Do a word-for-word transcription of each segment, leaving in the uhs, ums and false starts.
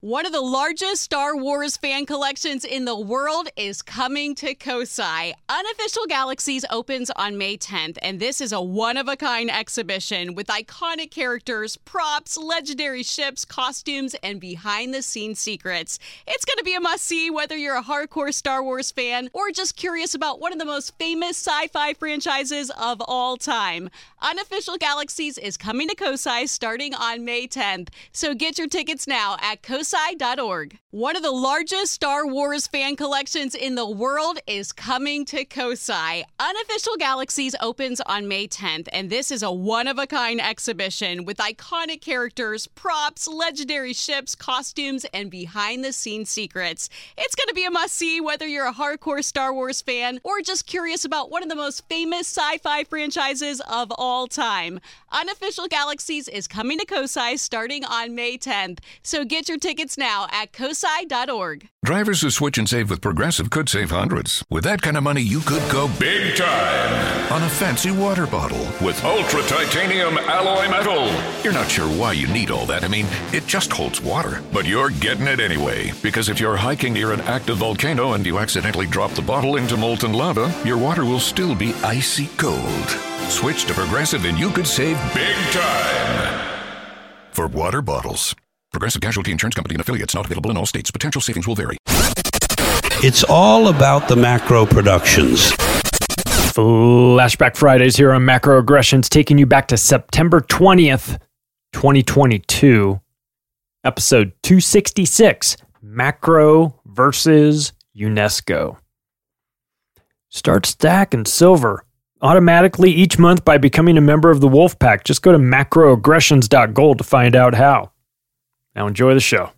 One of the largest Star Wars fan collections in the world is coming to Kosai. Unofficial Galaxies opens on May tenth, and this is a one-of-a-kind exhibition with iconic characters, props, legendary ships, costumes, and behind-the-scenes secrets. It's going to be a must-see whether you're a hardcore Star Wars fan or just curious about one of the most famous sci-fi franchises of all time. Unofficial Galaxies is coming to Kosai starting on May tenth, so get your tickets now at kosai dot org. One of the largest Star Wars fan collections in the world is coming to Kosai. Unofficial Galaxies opens on May tenth, and this is a one-of-a-kind exhibition with iconic characters, props, legendary ships, costumes, and behind-the-scenes secrets. It's going to be a must-see whether you're a hardcore Star Wars fan or just curious about one of the most famous sci-fi franchises of all time. Unofficial Galaxies is coming to Kosai starting on May tenth, so get your tickets now at kosai dot org. Drivers who switch and save with Progressive could save hundreds. With that kind of money, you could go big time on a fancy water bottle with ultra titanium alloy metal. You're not sure why you need all that. I mean, it just holds water. But you're getting it anyway, because if you're hiking near an active volcano and you accidentally drop the bottle into molten lava, your water will still be icy cold. Switch to Progressive and you could save big time for water bottles. Progressive Casualty Insurance Company and affiliates, not available in all states. Potential savings will vary. It's all about the Macro Productions. Flashback Fridays here on Macroaggressions, taking you back to September twentieth, twenty twenty-two. Episode two sixty-six, Macro versus UNESCO. Start stacking silver automatically each month by becoming a member of the Wolfpack. Just go to macroaggressions dot gold to find out how. Now enjoy the show.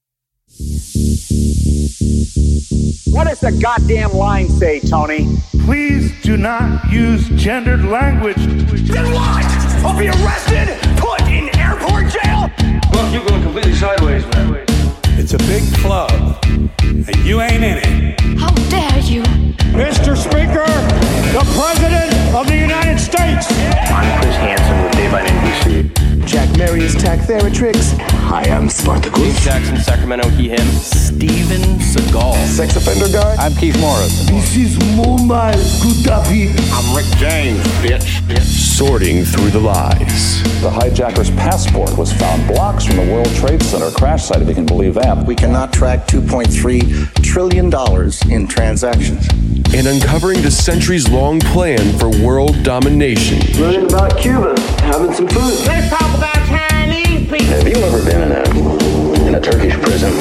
What does the goddamn line say, Tony? Please do not use gendered language. Then what? I'll be arrested, put in airport jail? Look, you're going completely sideways, man. It's a big club, and you ain't in it. How dare you? Mister Speaker, the President of the United States. I'm Chris Hansen with Daylight N B C. Jack Marius Tack Theratrix. Hi, I'm Spartacus. Jackson, Sacramento, he, him. Steven Seagal. Sex offender guy. I'm Keith Morris. This is Muammar Gaddafi. I'm Rick James, bitch. bitch. Sorting through the lies. The hijacker's passport was found blocks from the World Trade Center crash site, if you can believe that. We cannot track two point three trillion dollars in transactions. And uncovering the centuries-long plan for world domination. Learning about Cuba, having some food. Let's talk about Chinese people. Have you ever been in a in a Turkish prison?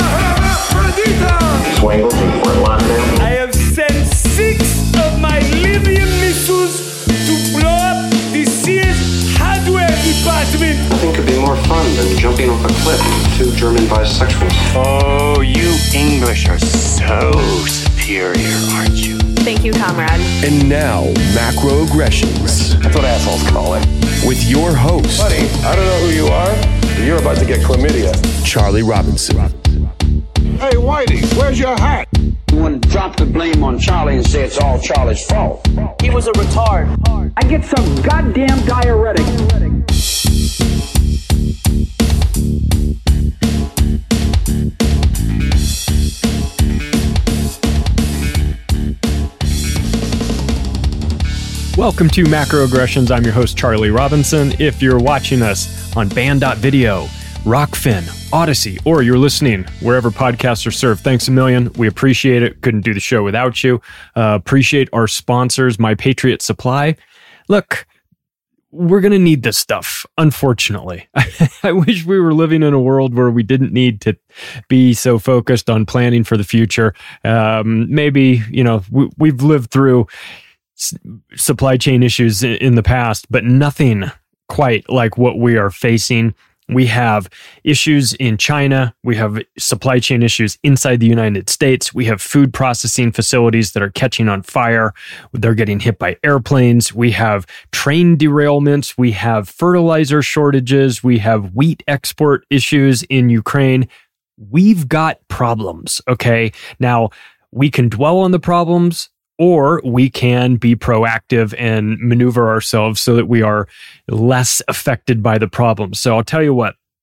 Swangles and Fort Lauderdale. I have sent six of my Libyan missiles to blow up the Sears hardware department. Nothing could be more fun than jumping off a cliff with two German bisexuals. Oh, you English are so superior, aren't you? Thank you, comrade. And now, Macroaggressions. That's what assholes call it. With your host, Buddy, I don't know who you are, but you're about to get chlamydia. Charlie Robinson. Hey, Whitey, where's your hat? You want to drop the blame on Charlie and say it's all Charlie's fault. He was a retard. I get some goddamn diuretic. Welcome to Macroaggressions. I'm your host, Charlie Robinson. If you're watching us on band dot video, Rockfin, Odyssey, or you're listening wherever podcasts are served, thanks a million. We appreciate it. Couldn't do the show without you. Uh, appreciate our sponsors, My Patriot Supply. Look, we're going to need this stuff, unfortunately. I wish we were living in a world where we didn't need to be so focused on planning for the future. Um, maybe, you know, we, we've lived through s- supply chain issues in, in the past, but nothing quite like what we are facing. We have issues in China. We have supply chain issues inside the United States. We have food processing facilities that are catching on fire. They're getting hit by airplanes. We have train derailments. We have fertilizer shortages. We have wheat export issues in Ukraine. We've got problems, okay? Now, we can dwell on the problems, or we can be proactive and maneuver ourselves so that we are less affected by the problems. So I'll tell you what,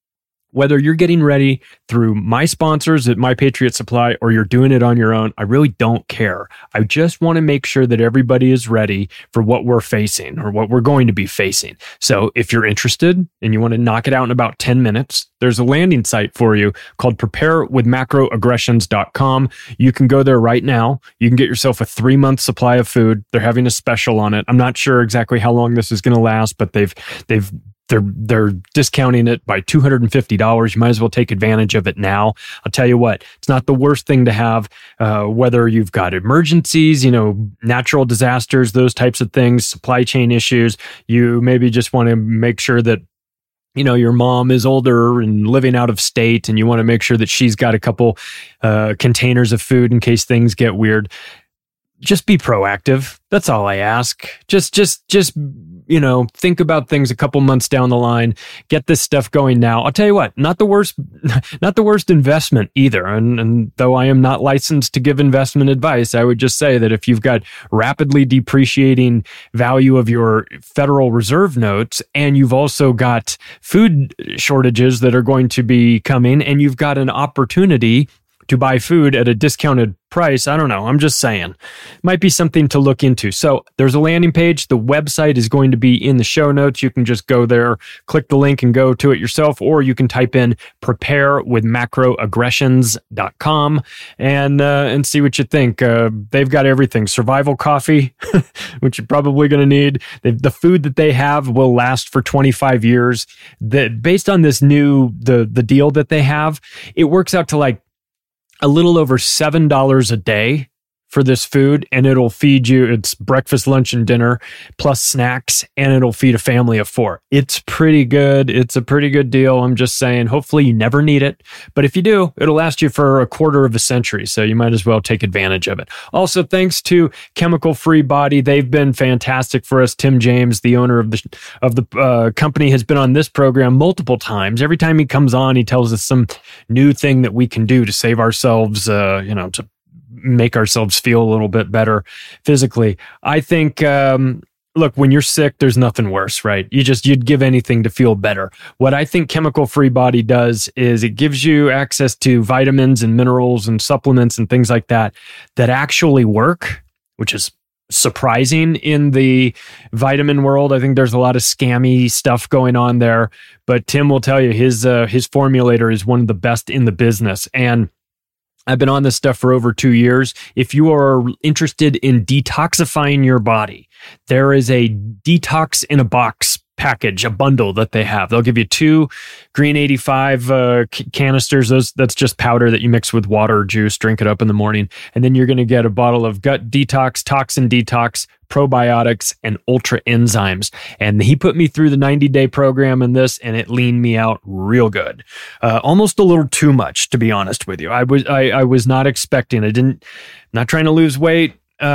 Whether you're getting ready through my sponsors at My Patriot Supply or you're doing it on your own, I really don't care. I just want to make sure that everybody is ready for what we're facing or what we're going to be facing. So if you're interested and you want to knock it out in about ten minutes, there's a landing site for you called prepare with macroaggressions dot com. You can go there right now. You can get yourself a three-month supply of food. They're having a special on it. I'm not sure exactly how long this is going to last, but they've they've They're they're discounting it by two hundred fifty dollars. You might as well take advantage of it now. I'll tell you what, it's not the worst thing to have, uh, whether you've got emergencies, you know, natural disasters, those types of things, supply chain issues. You maybe just want to make sure that, you know, your mom is older and living out of state and you want to make sure that she's got a couple uh, containers of food in case things get weird. Just be proactive. That's all I ask. Just, just, just, you know, think about things a couple months down the line. Get this stuff going now. I'll tell you what, not the worst, not the worst investment either. And, and though I am not licensed to give investment advice, I would just say that if you've got rapidly depreciating value of your Federal Reserve notes, and you've also got food shortages that are going to be coming, and you've got an opportunity to buy food at a discounted price, I don't know. I'm just saying. Might be something to look into. So there's a landing page. The website is going to be in the show notes. You can just go there, click the link and go to it yourself, or you can type in prepare with macroaggressions dot com and uh, and see what you think. Uh, they've got everything. Survival coffee, which you're probably going to need. The, the food that they have will last for twenty-five years. That based on this new, the the deal that they have, it works out to like a little over seven dollars a day for this food, and it'll feed you, it's breakfast, lunch, and dinner, plus snacks, and it'll feed a family of four. It's pretty good. It's a pretty good deal. I'm just saying, hopefully you never need it, but if you do, it'll last you for a quarter of a century, so you might as well take advantage of it. Also, thanks to Chemical Free Body. They've been fantastic for us. Tim James, the owner of the of the uh, company, has been on this program multiple times. Every time he comes on, he tells us some new thing that we can do to save ourselves, uh, you know, to make ourselves feel a little bit better physically. I think, um, look, when you're sick, there's nothing worse, right? You just, you'd give anything to feel better. What I think Chemical Free Body does is it gives you access to vitamins and minerals and supplements and things like that, that actually work, which is surprising in the vitamin world. I think there's a lot of scammy stuff going on there, but Tim will tell you his, uh, his formulator is one of the best in the business. And I've been on this stuff for over two years. If you are interested in detoxifying your body, there is a detox in a box package, a bundle that they have. They'll give you two Green eighty-five uh, canisters. Those that's just powder that you mix with water or juice, drink it up in the morning. And then you're going to get a bottle of gut detox, toxin detox, probiotics, and ultra enzymes. And he put me through the ninety day program in this, and it leaned me out real good. Uh, almost a little too much, to be honest with you. I was I, I was not expecting. I didn't. Not trying to lose weight,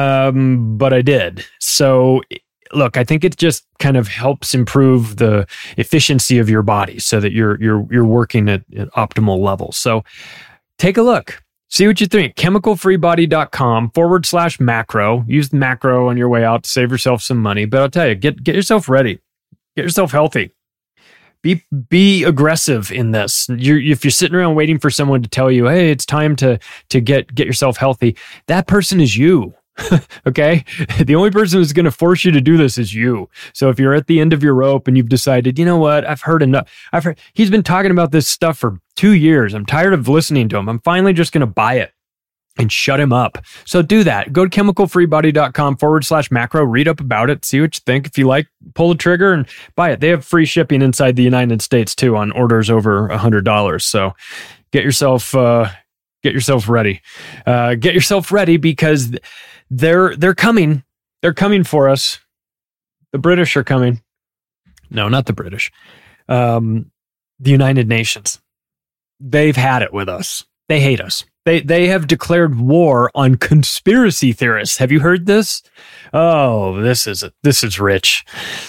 um, but I did. So. Look, I think it just kind of helps improve the efficiency of your body so that you're you're you're working at, at optimal levels. So take a look. See what you think. chemical free body dot com forward slash macro. Use the macro on your way out to save yourself some money. But I'll tell you, get get yourself ready. Get yourself healthy. Be be aggressive in this. You're, if you're sitting around waiting for someone to tell you, hey, it's time to to get get yourself healthy, that person is you. Okay? The only person who's going to force you to do this is you. So if you're at the end of your rope and you've decided, you know what, I've heard enough. I've heard, he's been talking about this stuff for two years. I'm tired of listening to him. I'm finally just going to buy it and shut him up. So do that. Go to chemical free body dot com forward slash macro. Read up about it. See what you think. If you like, pull the trigger and buy it. They have free shipping inside the United States too on orders over one hundred dollars. So get yourself, uh, get yourself ready. Uh, get yourself ready because They're they're coming. They're coming for us. The British are coming. No, not the British. Um, the United Nations. They've had it with us. They hate us. They they have declared war on conspiracy theorists. Have you heard this? Oh, this is this is rich.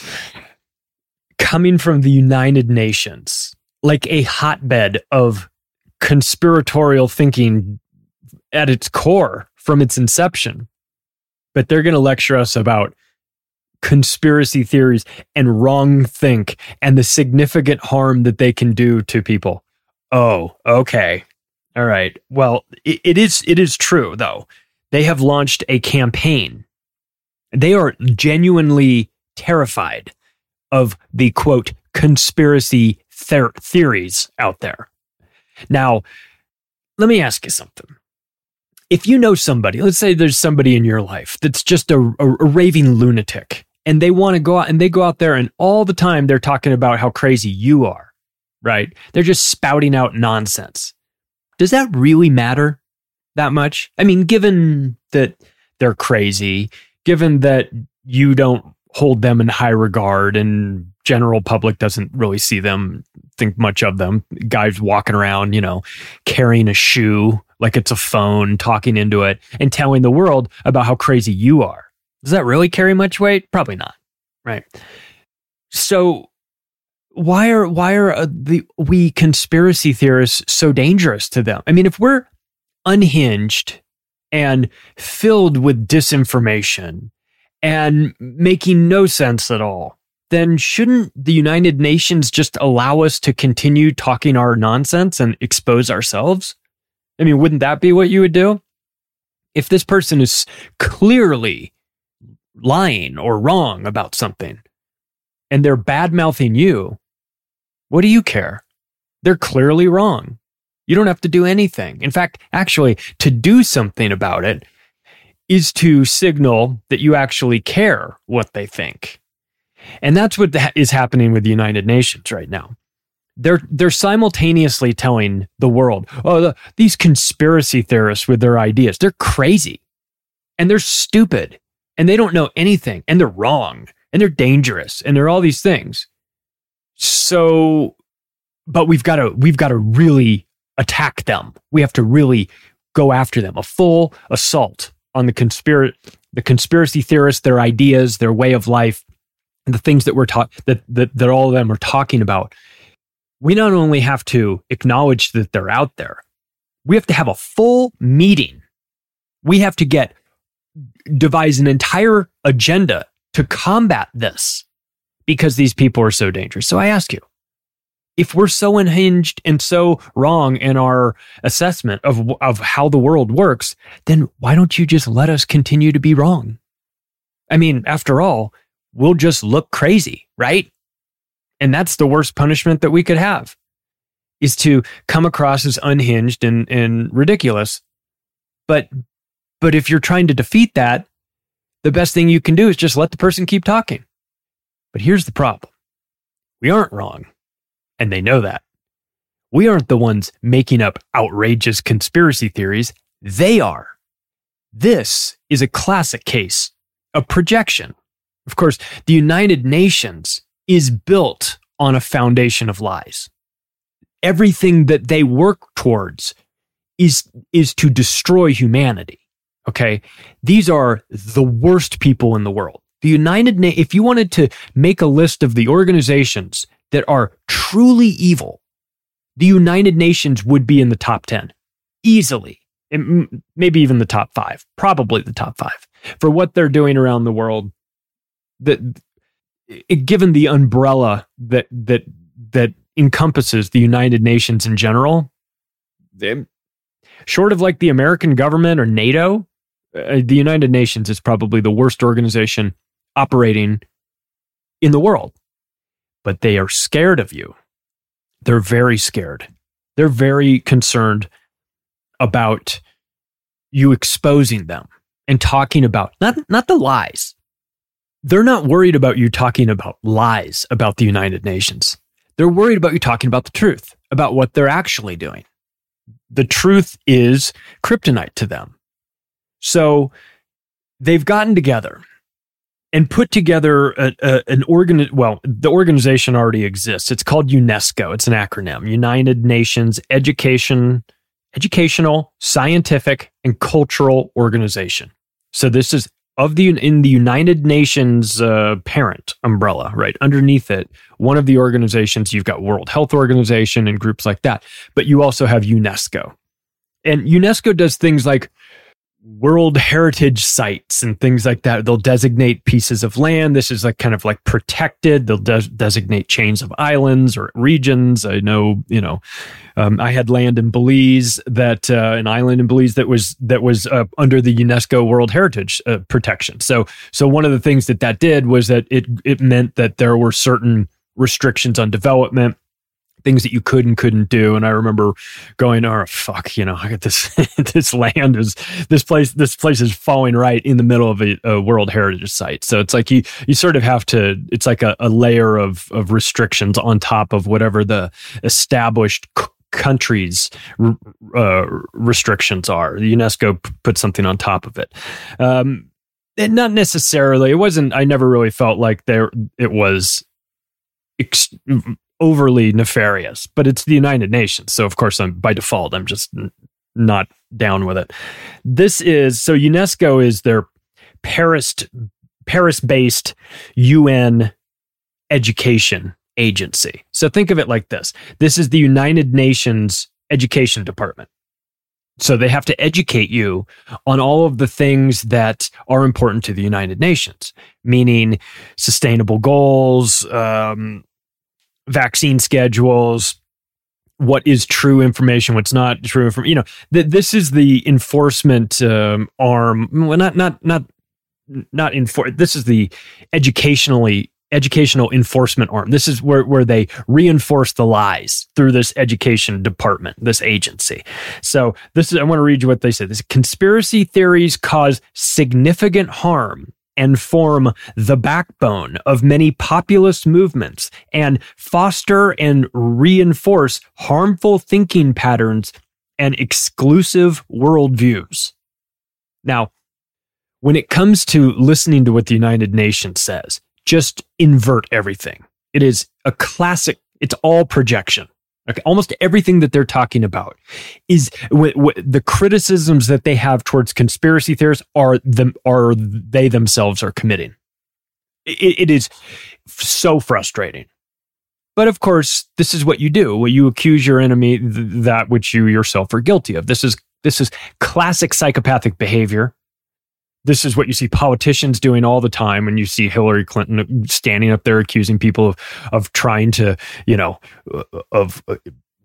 Coming from the United Nations, like a hotbed of conspiratorial thinking at its core from its inception. But they're going to lecture us about conspiracy theories and wrong think and the significant harm that they can do to people. Oh, okay. All right. Well, it, it is it is true, though. They have launched a campaign. They are genuinely terrified of the, quote, conspiracy ther- theories out there. Now, let me ask you something. If you know somebody, let's say there's somebody in your life that's just a, a, a raving lunatic, and they want to go out and they go out there and all the time they're talking about how crazy you are, right? They're just spouting out nonsense. Does that really matter that much? I mean, given that they're crazy, given that you don't hold them in high regard and general public doesn't really see them, think much of them, guys walking around, you know, carrying a shoe like it's a phone, talking into it and telling the world about how crazy you are. Does that really carry much weight? Probably not. Right. So why are, why are uh, the, we conspiracy theorists so dangerous to them? I mean, if we're unhinged and filled with disinformation and making no sense at all, then shouldn't the United Nations just allow us to continue talking our nonsense and expose ourselves? I mean, wouldn't that be what you would do? If this person is clearly lying or wrong about something and they're bad-mouthing you, what do you care? They're clearly wrong. You don't have to do anything. In fact, actually, to do something about it is to signal that you actually care what they think. And that's what is happening with the United Nations right now. They're they're simultaneously telling the world, oh, the, these conspiracy theorists with their ideas, they're crazy and they're stupid and they don't know anything and they're wrong and they're dangerous and they're all these things. So, but we've got to we've got to really attack them. We have to really go after them. A full assault on the conspiracy the conspiracy theorists, their ideas, their way of life, and the things that we're taught that, that that all of them are talking about. We not only have to acknowledge that they're out there, we have to have a full meeting. We have to get devise an entire agenda to combat this because these people are so dangerous. So I ask you, if we're so unhinged and so wrong in our assessment of, of how the world works, then why don't you just let us continue to be wrong? I mean, after all, we'll just look crazy, right? And that's the worst punishment that we could have, is to come across as unhinged and, and ridiculous. But, but if you're trying to defeat that, the best thing you can do is just let the person keep talking. But here's the problem. We aren't wrong. And they know that. We aren't the ones making up outrageous conspiracy theories. They are. This is a classic case of projection. Of course, the United Nations is built on a foundation of lies. Everything that they work towards is, is to destroy humanity. Okay? These are the worst people in the world. The United Na- if you wanted to make a list of the organizations that are truly evil, the United Nations would be in the top ten. Easily. And maybe even the top five. Probably the top five. For what they're doing around the world. That, it, given the umbrella that that that encompasses the United Nations in general, they, short of like the American government or NATO, uh, the United Nations is probably the worst organization operating in the world. But they are scared of you. They're very scared. They're very concerned about you exposing them and talking about, not, not the lies. They're not worried about you talking about lies about the United Nations. They're worried about you talking about the truth, about what they're actually doing. The truth is kryptonite to them. So they've gotten together and put together a, a, an organ. Well, the organization already exists. It's called UNESCO. It's an acronym: United Nations Education, Educational, Scientific, and Cultural Organization. So this is of the in the United Nations uh, parent umbrella, right? Underneath it, one of the organizations, you've got World Health Organization and groups like that, but you also have UNESCO. And UNESCO does things like World Heritage sites and things like that. They'll designate pieces of land. This is like kind of like protected. They'll de- designate chains of islands or regions. I know, you know, um, I had land in Belize that uh, an island in Belize that was that was uh, under the UNESCO World Heritage uh, protection. So, so one of the things that that did was that it it meant that there were certain restrictions on development, things that you could and couldn't do. And I remember going, oh, fuck, you know, I got this, this land is, this place, this place is falling right in the middle of a, a World Heritage site. So it's like you, you sort of have to, it's like a, a layer of, of restrictions on top of whatever the established c- countries' uh, restrictions are. The UNESCO p- put something on top of it. Um, and not necessarily, it wasn't, I never really felt like there, it was ex- overly nefarious, but it's the United Nations. So of course, I'm by default, I'm just n- not down with it. This is, so UNESCO is their Paris, Paris-based U N education agency. So think of it like this. This is the United Nations Education Department. So they have to educate you on all of the things that are important to the United Nations, meaning sustainable goals, um, vaccine schedules, what is true information, what's not true information. You know, th- this is the enforcement um, arm. Well, not not not not enfor- This is the educationally educational enforcement arm. This is where where they reinforce the lies through this education department, this agency. So this is. I want to read you what they say. This conspiracy theories cause significant harm and form the backbone of many populist movements and foster and reinforce harmful thinking patterns and exclusive worldviews. Now, when it comes to listening to what the United Nations says, just invert everything. It is a classic, it's all projection. Okay, almost everything that they're talking about is w- w- the criticisms that they have towards conspiracy theorists are them are they themselves are committing. It, it is so frustrating. But of course, this is what you do. Well, you accuse your enemy th- that which you yourself are guilty of. This is this is classic psychopathic behavior. This is what you see politicians doing all the time when you see Hillary Clinton standing up there accusing people of, of trying to, you know, of uh,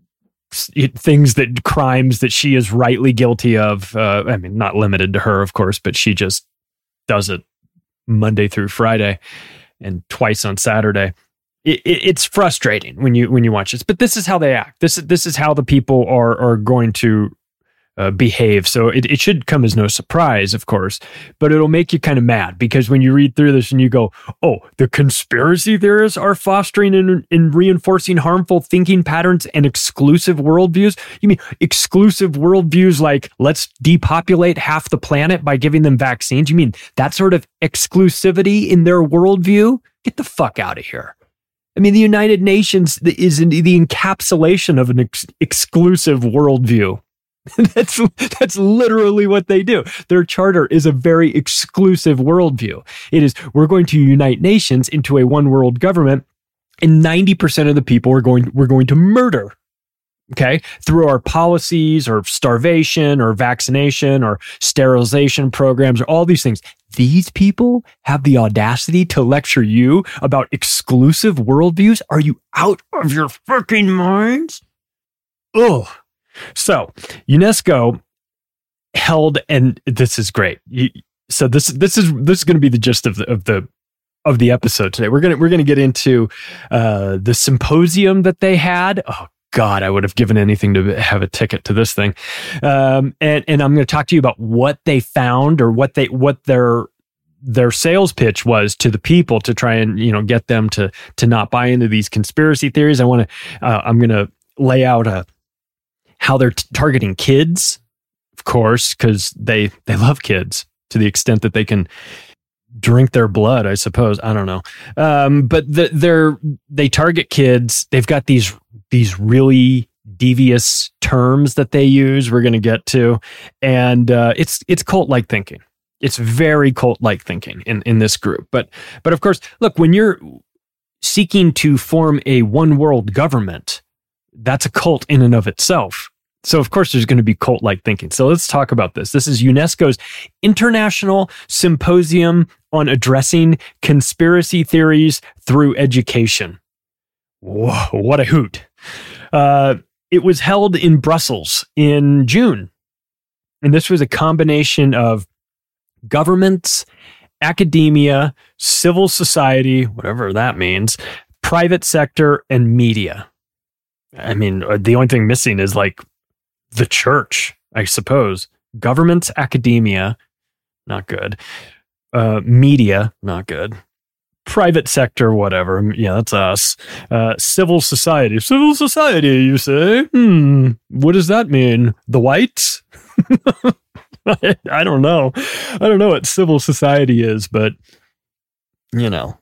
things that crimes that she is rightly guilty of. Uh, I mean, not limited to her, of course, but she just does it Monday through Friday and twice on Saturday. It, it, it's frustrating when you when you watch this, but this is how they act. This this is how the people are are going to Uh, behave. So it, it should come as no surprise, of course, but it'll make you kind of mad because when you read through this and you go, oh, the conspiracy theorists are fostering and, and reinforcing harmful thinking patterns and exclusive worldviews. You mean exclusive worldviews like let's depopulate half the planet by giving them vaccines? You mean that sort of exclusivity in their worldview? Get the fuck out of here. I mean, the United Nations is the encapsulation of an ex- exclusive worldview. That's that's literally what they do. Their charter is a very exclusive worldview. It is, we're going to unite nations into a one world government, and ninety percent of the people are going, we're going to murder. Okay, through our policies or starvation or vaccination or sterilization programs or all these things. These people have the audacity to lecture you about exclusive worldviews? Are you out of your fucking minds? Ugh. So UNESCO held, and this is great. So this this is this is going to be the gist of the of the of the episode today. We're gonna we're gonna get into uh, the symposium that they had. Oh God, I would have given anything to have a ticket to this thing. Um, and and I'm going to talk to you about what they found or what they what their their sales pitch was to the people to try and, you know, get them to to not buy into these conspiracy theories. I want to uh, I'm going to lay out a how they're t- targeting kids, of course, because they they love kids to the extent that they can drink their blood, I suppose. I don't know. Um, but the, they're they target kids. They've got these these really devious terms that they use. We're going to get to, and uh, it's it's cult-like thinking. It's very cult-like thinking in, in this group. But but of course, look, when you're seeking to form a one world government, that's a cult in and of itself. So, of course, there's going to be cult-like thinking. So let's talk about this. This is UNESCO's International Symposium on Addressing Conspiracy Theories Through Education. Whoa, what a hoot. Uh, it was held in Brussels in June. And this was a combination of governments, academia, civil society, whatever that means, private sector, and media. I mean, the only thing missing is like the church, I suppose. Governments, academia, not good. Uh, media, not good. Private sector, whatever. Yeah, that's us. Uh, civil society. Civil society, you say? Hmm, what does that mean? The whites? I, I don't know. I don't know what civil society is, but, you know,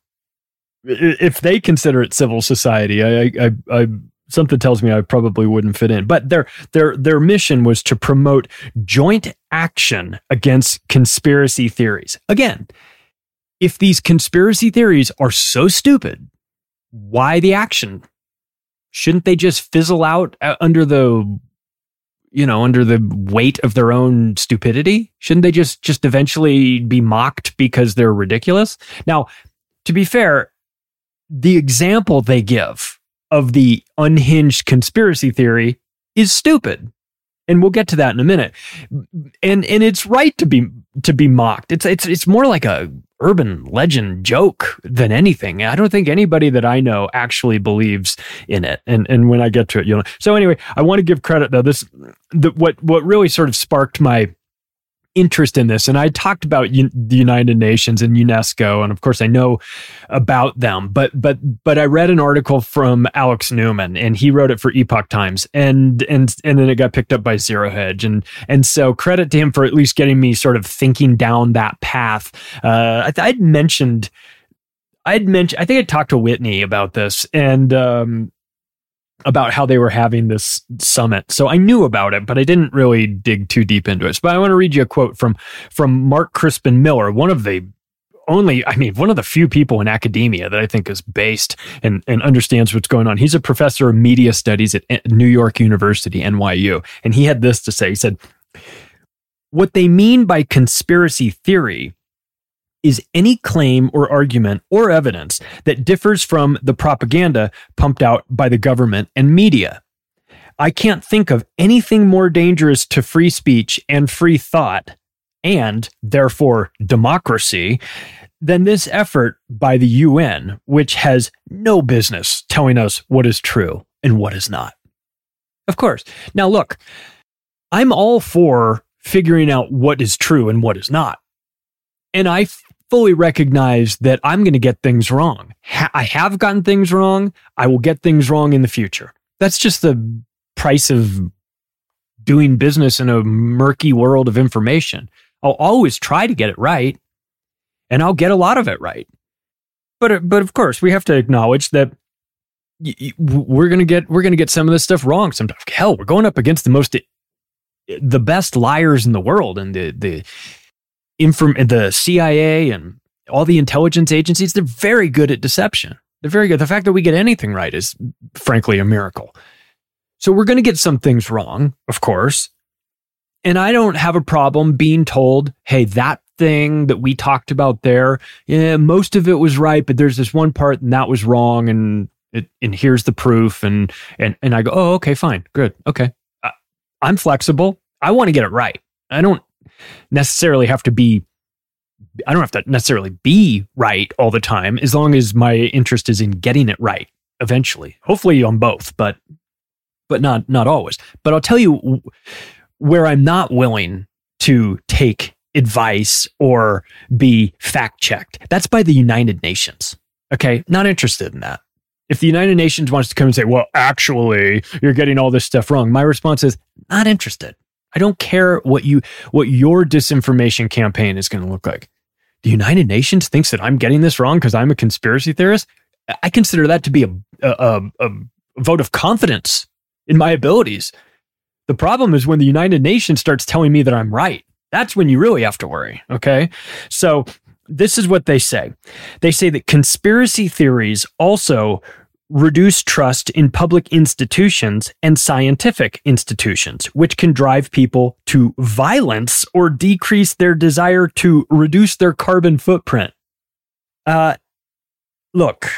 if they consider it civil society, I, I, I, something tells me I probably wouldn't fit in. But their their their mission was to promote joint action against conspiracy theories. Again, if these conspiracy theories are so stupid, why the action? Shouldn't they just fizzle out under the, you know, under the weight of their own stupidity? Shouldn't they just just eventually be mocked because they're ridiculous? Now, to be fair, the example they give of the unhinged conspiracy theory is stupid. And we'll get to that in a minute. And and it's right to be to be mocked. It's it's it's more like a urban legend joke than anything. I don't think anybody that I know actually believes in it. And and when I get to it, you know. So anyway, I want to give credit though. This the, what what really sort of sparked my interest in this, and I talked about U- the United Nations and UNESCO, and of course I know about them, but but but I read an article from Alex Newman, and he wrote it for Epoch Times, and and and then it got picked up by Zero Hedge, and and so credit to him for at least getting me sort of thinking down that path. Uh, I th- I'd mentioned, I'd mentioned, I think I talked to Whitney about this, and um, about how they were having this summit. So I knew about it, but I didn't really dig too deep into it. But I want to read you a quote from, from Mark Crispin Miller, one of the only, I mean, one of the few people in academia that I think is based and, and understands what's going on. He's a professor of media studies at New York University, N Y U. And he had this to say. He said, "What they mean by conspiracy theory is any claim or argument or evidence that differs from the propaganda pumped out by the government and media. I can't think of anything more dangerous to free speech and free thought, and therefore democracy, than this effort by the U N, which has no business telling us what is true and what is not." Of course. Now look, I'm all for figuring out what is true and what is not. And I fully recognize that I'm going to get things wrong. Ha- I have gotten things wrong. I will get things wrong in the future. That's just the price of doing business in a murky world of information. I'll always try to get it right, and I'll get a lot of it right. But but of course, we have to acknowledge that y- y- we're going to get we're going to get some of this stuff wrong sometimes. Hell, we're going up against the most the best liars in the world, and the the Inform the C I A and all the intelligence agencies, they're very good at deception. They're very good. The fact that we get anything right is, frankly, a miracle. So we're going to get some things wrong, of course. And I don't have a problem being told, hey, that thing that we talked about there, yeah, most of it was right, but there's this one part and that was wrong, and it, and here's the proof. And and and I go, oh, okay, fine, good, okay. Uh, I'm flexible. I want to get it right. I don't necessarily have to be, I don't have to necessarily be right all the time, as long as my interest is in getting it right eventually. Hopefully on both, but but not not always. But I'll tell you where I'm not willing to take advice or be fact-checked. That's by the United Nations. Okay? Not interested in that. If the United Nations wants to come and say, well, actually, you're getting all this stuff wrong, my response is, not interested. I don't care what you what your disinformation campaign is going to look like. The United Nations thinks that I'm getting this wrong because I'm a conspiracy theorist. I consider that to be a, a, a, a vote of confidence in my abilities. The problem is when the United Nations starts telling me that I'm right. That's when you really have to worry, okay? So this is what they say. They say that conspiracy theories also reduce trust in public institutions and scientific institutions, which can drive people to violence or decrease their desire to reduce their carbon footprint. Uh, look,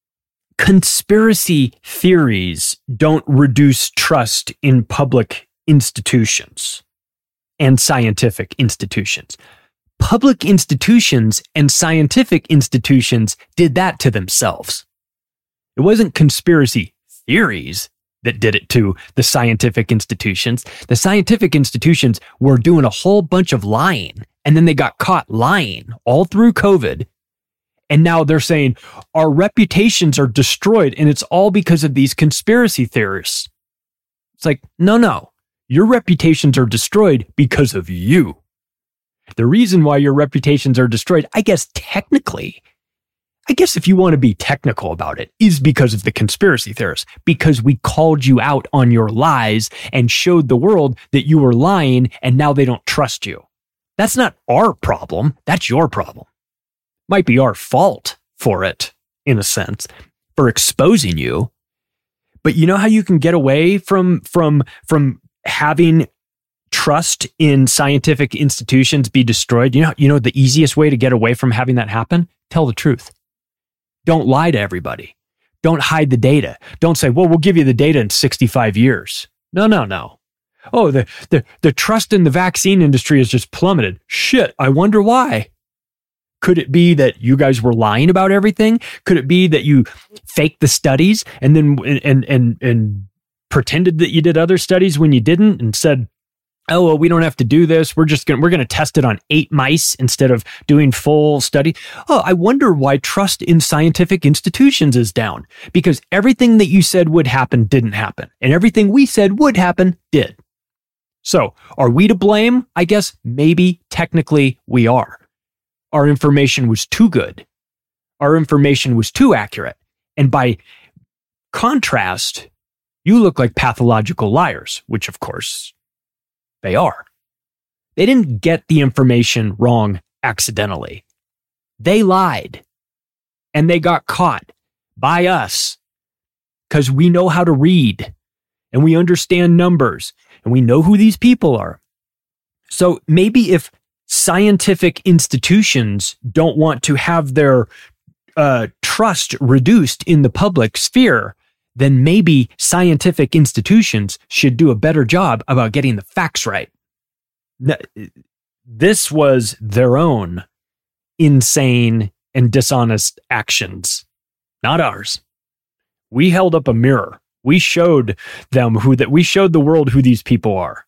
conspiracy theories don't reduce trust in public institutions and scientific institutions. Public institutions and scientific institutions did that to themselves. It wasn't conspiracy theories that did it to the scientific institutions. The scientific institutions were doing a whole bunch of lying, and then they got caught lying all through COVID. And now they're saying our reputations are destroyed, and it's all because of these conspiracy theorists. It's like, no, no. Your reputations are destroyed because of you. The reason why your reputations are destroyed, I guess technically, I guess if you want to be technical about it, is because of the conspiracy theorists, because we called you out on your lies and showed the world that you were lying and now they don't trust you. That's not our problem. That's your problem. Might be our fault for it, in a sense, for exposing you. But you know how you can get away from, from, from having trust in scientific institutions be destroyed? You know, you know the easiest way to get away from having that happen? Tell the truth. Don't lie to everybody. Don't hide the data. Don't say, well, we'll give you the data in sixty-five years. No, no, no. Oh, the, the, the trust in the vaccine industry has just plummeted. Shit, I wonder why. Could it be that you guys were lying about everything? Could it be that you faked the studies and then and and and pretended that you did other studies when you didn't and said, oh, well, we don't have to do this. We're just going to, we're going to test it on eight mice instead of doing full study. Oh, I wonder why trust in scientific institutions is down, because everything that you said would happen didn't happen, and everything we said would happen did. So are we to blame? I guess maybe technically we are. Our information was too good. Our information was too accurate. And by contrast, you look like pathological liars, which of course they are. They didn't get the information wrong accidentally. They lied. And they got caught by us because we know how to read and we understand numbers and we know who these people are. So maybe if scientific institutions don't want to have their uh, trust reduced in the public sphere, then maybe scientific institutions should do a better job about getting the facts right. This was their own insane and dishonest actions, not ours. We held up a mirror. We showed them who that we showed the world who these people are.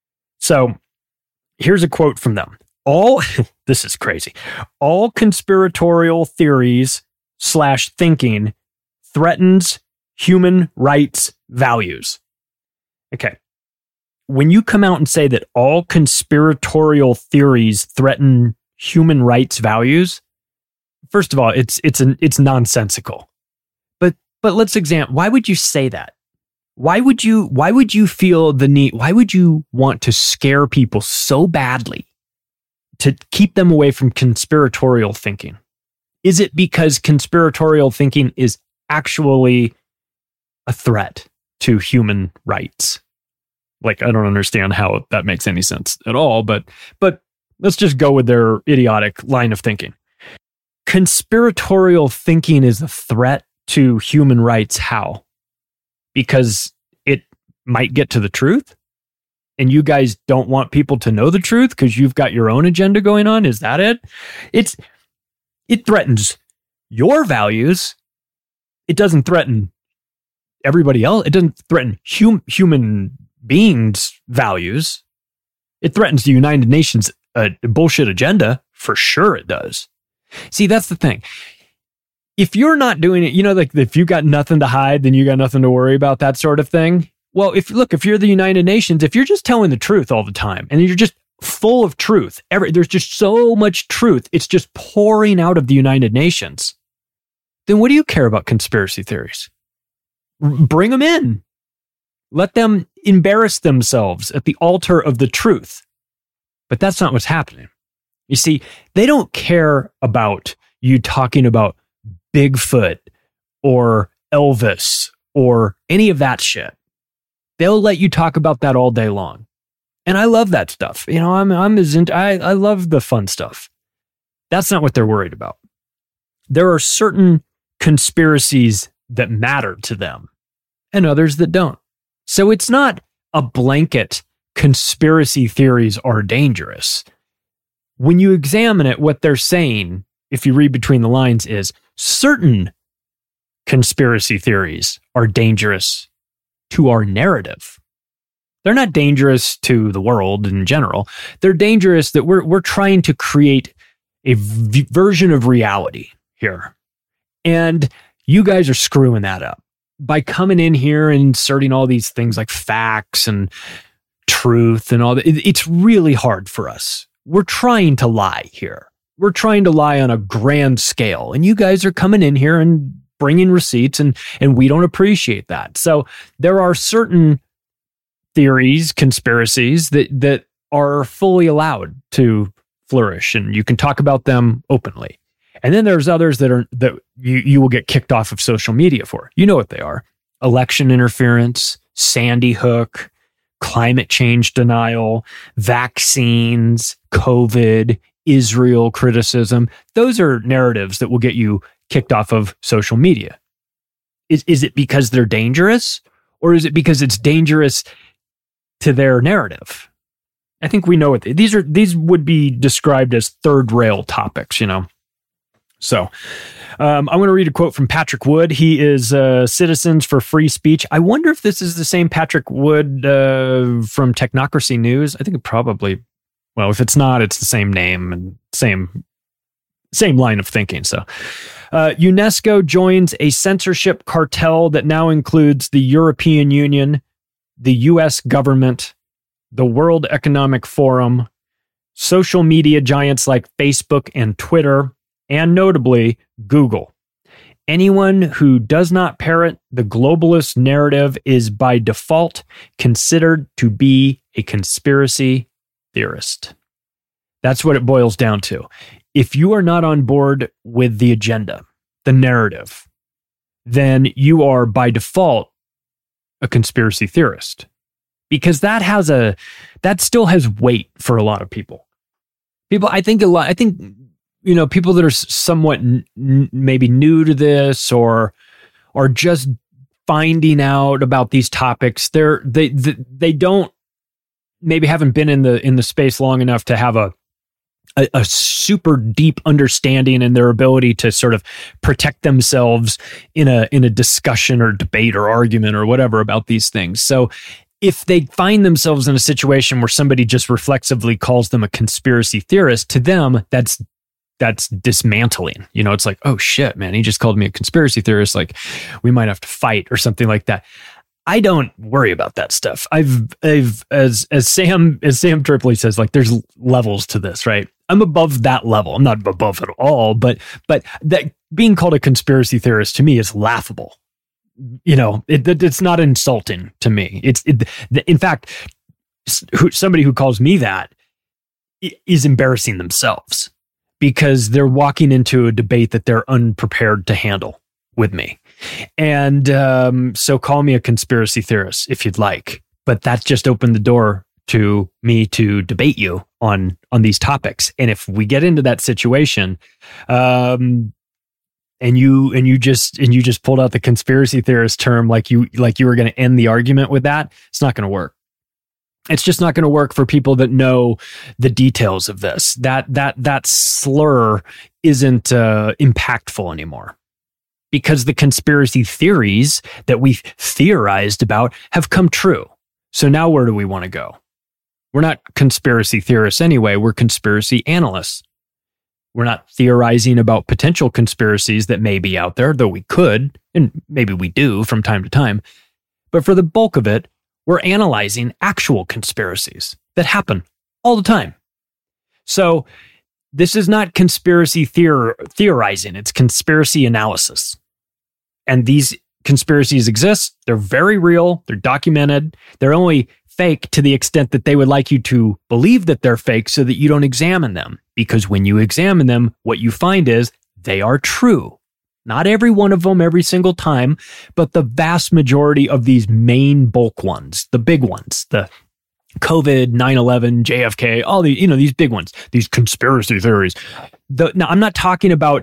So here's a quote from them. All, this is crazy. All conspiratorial theories slash thinking threatens human rights values. Okay. When you come out and say that all conspiratorial theories threaten human rights values, first of all, it's it's an it's nonsensical. But but let's examine, why would you say that? Why would you why would you feel the need, why would you want to scare people so badly to keep them away from conspiratorial thinking? Is it because conspiratorial thinking is actually a threat to human rights? Like, I don't understand how that makes any sense at all, but but let's just go with their idiotic line of thinking. Conspiratorial thinking is a threat to human rights. How? Because it might get to the truth? And you guys don't want people to know the truth because you've got your own agenda going on? Is that it? It's it threatens your values. It doesn't threaten everybody else. It doesn't threaten hum, human beings' values. It threatens the United Nations uh, bullshit agenda. For sure it does. See, that's the thing. If you're not doing it, you know, like if you got nothing to hide, then you got nothing to worry about, that sort of thing. Well, if look, if you're the United Nations, if you're just telling the truth all the time and you're just full of truth, every, there's just so much truth, it's just pouring out of the United Nations, then what do you care about conspiracy theories? R- bring them in. Let them embarrass themselves at the altar of the truth. But that's not what's happening. You see, they don't care about you talking about Bigfoot or Elvis or any of that shit. They'll let you talk about that all day long. And I love that stuff. You know, I'm I'm as into, I, I love the fun stuff. That's not what they're worried about. There are certain conspiracies that matter to them and others that don't. So it's not a blanket conspiracy theories are dangerous. When you examine it, what they're saying, if you read between the lines, is certain conspiracy theories are dangerous to our narrative. They're not dangerous to the world in general. They're dangerous that we're we're trying to create a v- version of reality here. And you guys are screwing that up by coming in here and inserting all these things like facts and truth and all that. It, it's really hard for us. We're trying to lie here. We're trying to lie on a grand scale. And you guys are coming in here and bringing receipts, and, and we don't appreciate that. So there are certain theories, conspiracies that, that are fully allowed to flourish, and you can talk about them openly. And then there's others that are that you, you will get kicked off of social media for. You know what they are. Election interference, Sandy Hook, climate change denial, vaccines, COVID, Israel criticism. Those are narratives that will get you kicked off of social media. Is, is it because they're dangerous, or is it because it's dangerous to their narrative? I think we know what they, these are. These would be described as third rail topics, you know. So um, I'm going to read a quote from Patrick Wood. He is uh, Citizens for Free Speech. I wonder if this is the same Patrick Wood uh, from Technocracy News. I think it probably, well, if it's not, it's the same name and same same line of thinking. So uh, UNESCO joins a censorship cartel that now includes the European Union, the U S government, the World Economic Forum, social media giants like Facebook and Twitter, and notably Google. Anyone who does not parrot the globalist narrative is by default considered to be a conspiracy theorist. That's what it boils down to. If you are not on board with the agenda, the narrative, then you are by default a conspiracy theorist. Because that has a, that still has weight for a lot of people. People, I think a lot, I think, you know, people that are somewhat n- maybe new to this or or just finding out about these topics, they're they, they they don't maybe haven't been in the in the space long enough to have a, a a super deep understanding and their ability to sort of protect themselves in a in a discussion or debate or argument or whatever about these things. So if they find themselves in a situation where somebody just reflexively calls them a conspiracy theorist, to them that's that's dismantling. You know, it's like, oh shit, man, he just called me a conspiracy theorist. Like, we might have to fight or something like that. I don't worry about that stuff. I've, I've, as, as Sam, as Sam Tripoli says, like, there's levels to this, right? I'm above that level. I'm not above it all, but, but that being called a conspiracy theorist to me is laughable. You know, it, it, it's not insulting to me. It's, it, in fact, somebody who calls me that is embarrassing themselves, because they're walking into a debate that they're unprepared to handle with me. And um, so call me a conspiracy theorist if you'd like, but that just opened the door to me to debate you on, on these topics. And if we get into that situation, um, and you, and you just, and you just pulled out the conspiracy theorist term, like you, like you were going to end the argument with that, it's not going to work. It's just not going to work for people that know the details of this. That that that slur isn't uh, impactful anymore, because the conspiracy theories that we theorized about have come true. So now where do we want to go? We're not conspiracy theorists anyway. We're conspiracy analysts. We're not theorizing about potential conspiracies that may be out there, though we could, and maybe we do from time to time. But for the bulk of it, we're analyzing actual conspiracies that happen all the time. So this is not conspiracy theor- theorizing, it's conspiracy analysis. And these conspiracies exist. They're very real. They're documented. They're only fake to the extent that they would like you to believe that they're fake so that you don't examine them. Because when you examine them, what you find is they are true. Not every one of them every single time, but the vast majority of these main bulk ones, the big ones, the COVID, nine eleven, J F K, all the, you know, these big ones, these conspiracy theories. The, now, I'm not talking about,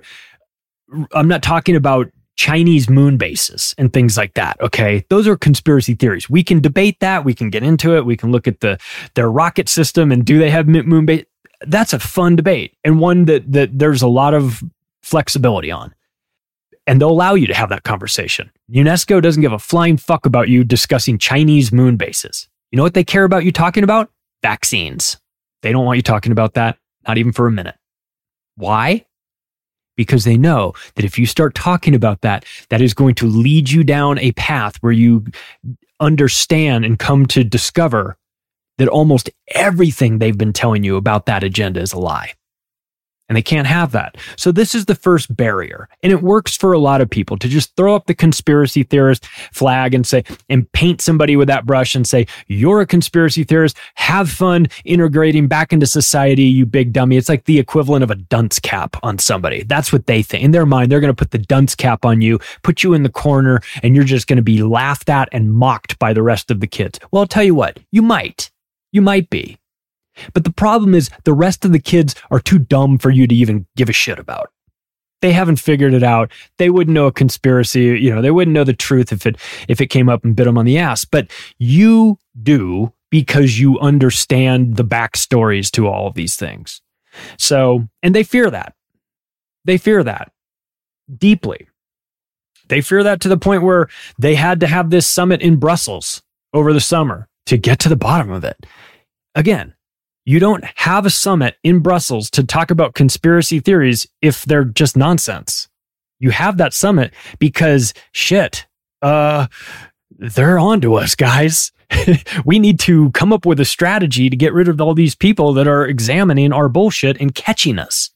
I'm not talking about Chinese moon bases and things like that. Okay. Those are conspiracy theories. We can debate that. We can get into it. We can look at the, their rocket system and do they have moon base? That's a fun debate and one that, that there's a lot of flexibility on. And they'll allow you to have that conversation. UNESCO doesn't give a flying fuck about you discussing Chinese moon bases. You know what they care about you talking about? Vaccines. They don't want you talking about that, not even for a minute. Why? Because they know that if you start talking about that, that is going to lead you down a path where you understand and come to discover that almost everything they've been telling you about that agenda is a lie. And they can't have that. So this is the first barrier. And it works for a lot of people to just throw up the conspiracy theorist flag and say, and paint somebody with that brush and say, you're a conspiracy theorist. Have fun integrating back into society, you big dummy. It's like the equivalent of a dunce cap on somebody. That's what they think. In their mind, they're going to put the dunce cap on you, put you in the corner, and you're just going to be laughed at and mocked by the rest of the kids. Well, I'll tell you what, you might. You might be. But the problem is the rest of the kids are too dumb for you to even give a shit about. They haven't figured it out. They wouldn't know a conspiracy. You know, they wouldn't know the truth if it if it came up and bit them on the ass. But you do because you understand the backstories to all of these things. So, and they fear that. They fear that deeply. They fear that to the point where they had to have this summit in Brussels over the summer to get to the bottom of it. Again, you don't have a summit in Brussels to talk about conspiracy theories if they're just nonsense. You have that summit because shit, uh, they're on to us, guys. We need to come up with a strategy to get rid of all these people that are examining our bullshit and catching us.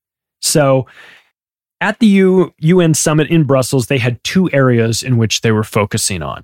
So at the U- UN summit in Brussels, they had two areas in which they were focusing on.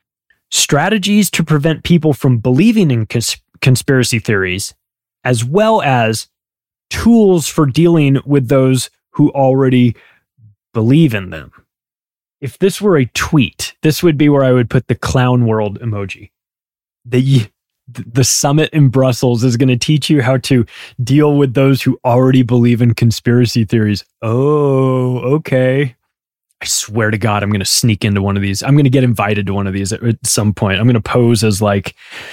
Strategies to prevent people from believing in cons- conspiracy theories, as well as tools for dealing with those who already believe in them. If this were a tweet, this would be where I would put the clown world emoji. The, the summit in Brussels is going to teach you how to deal with those who already believe in conspiracy theories. Oh, okay. I swear to God, I'm going to sneak into one of these. I'm going to get invited to one of these at, at some point. I'm going to pose as like,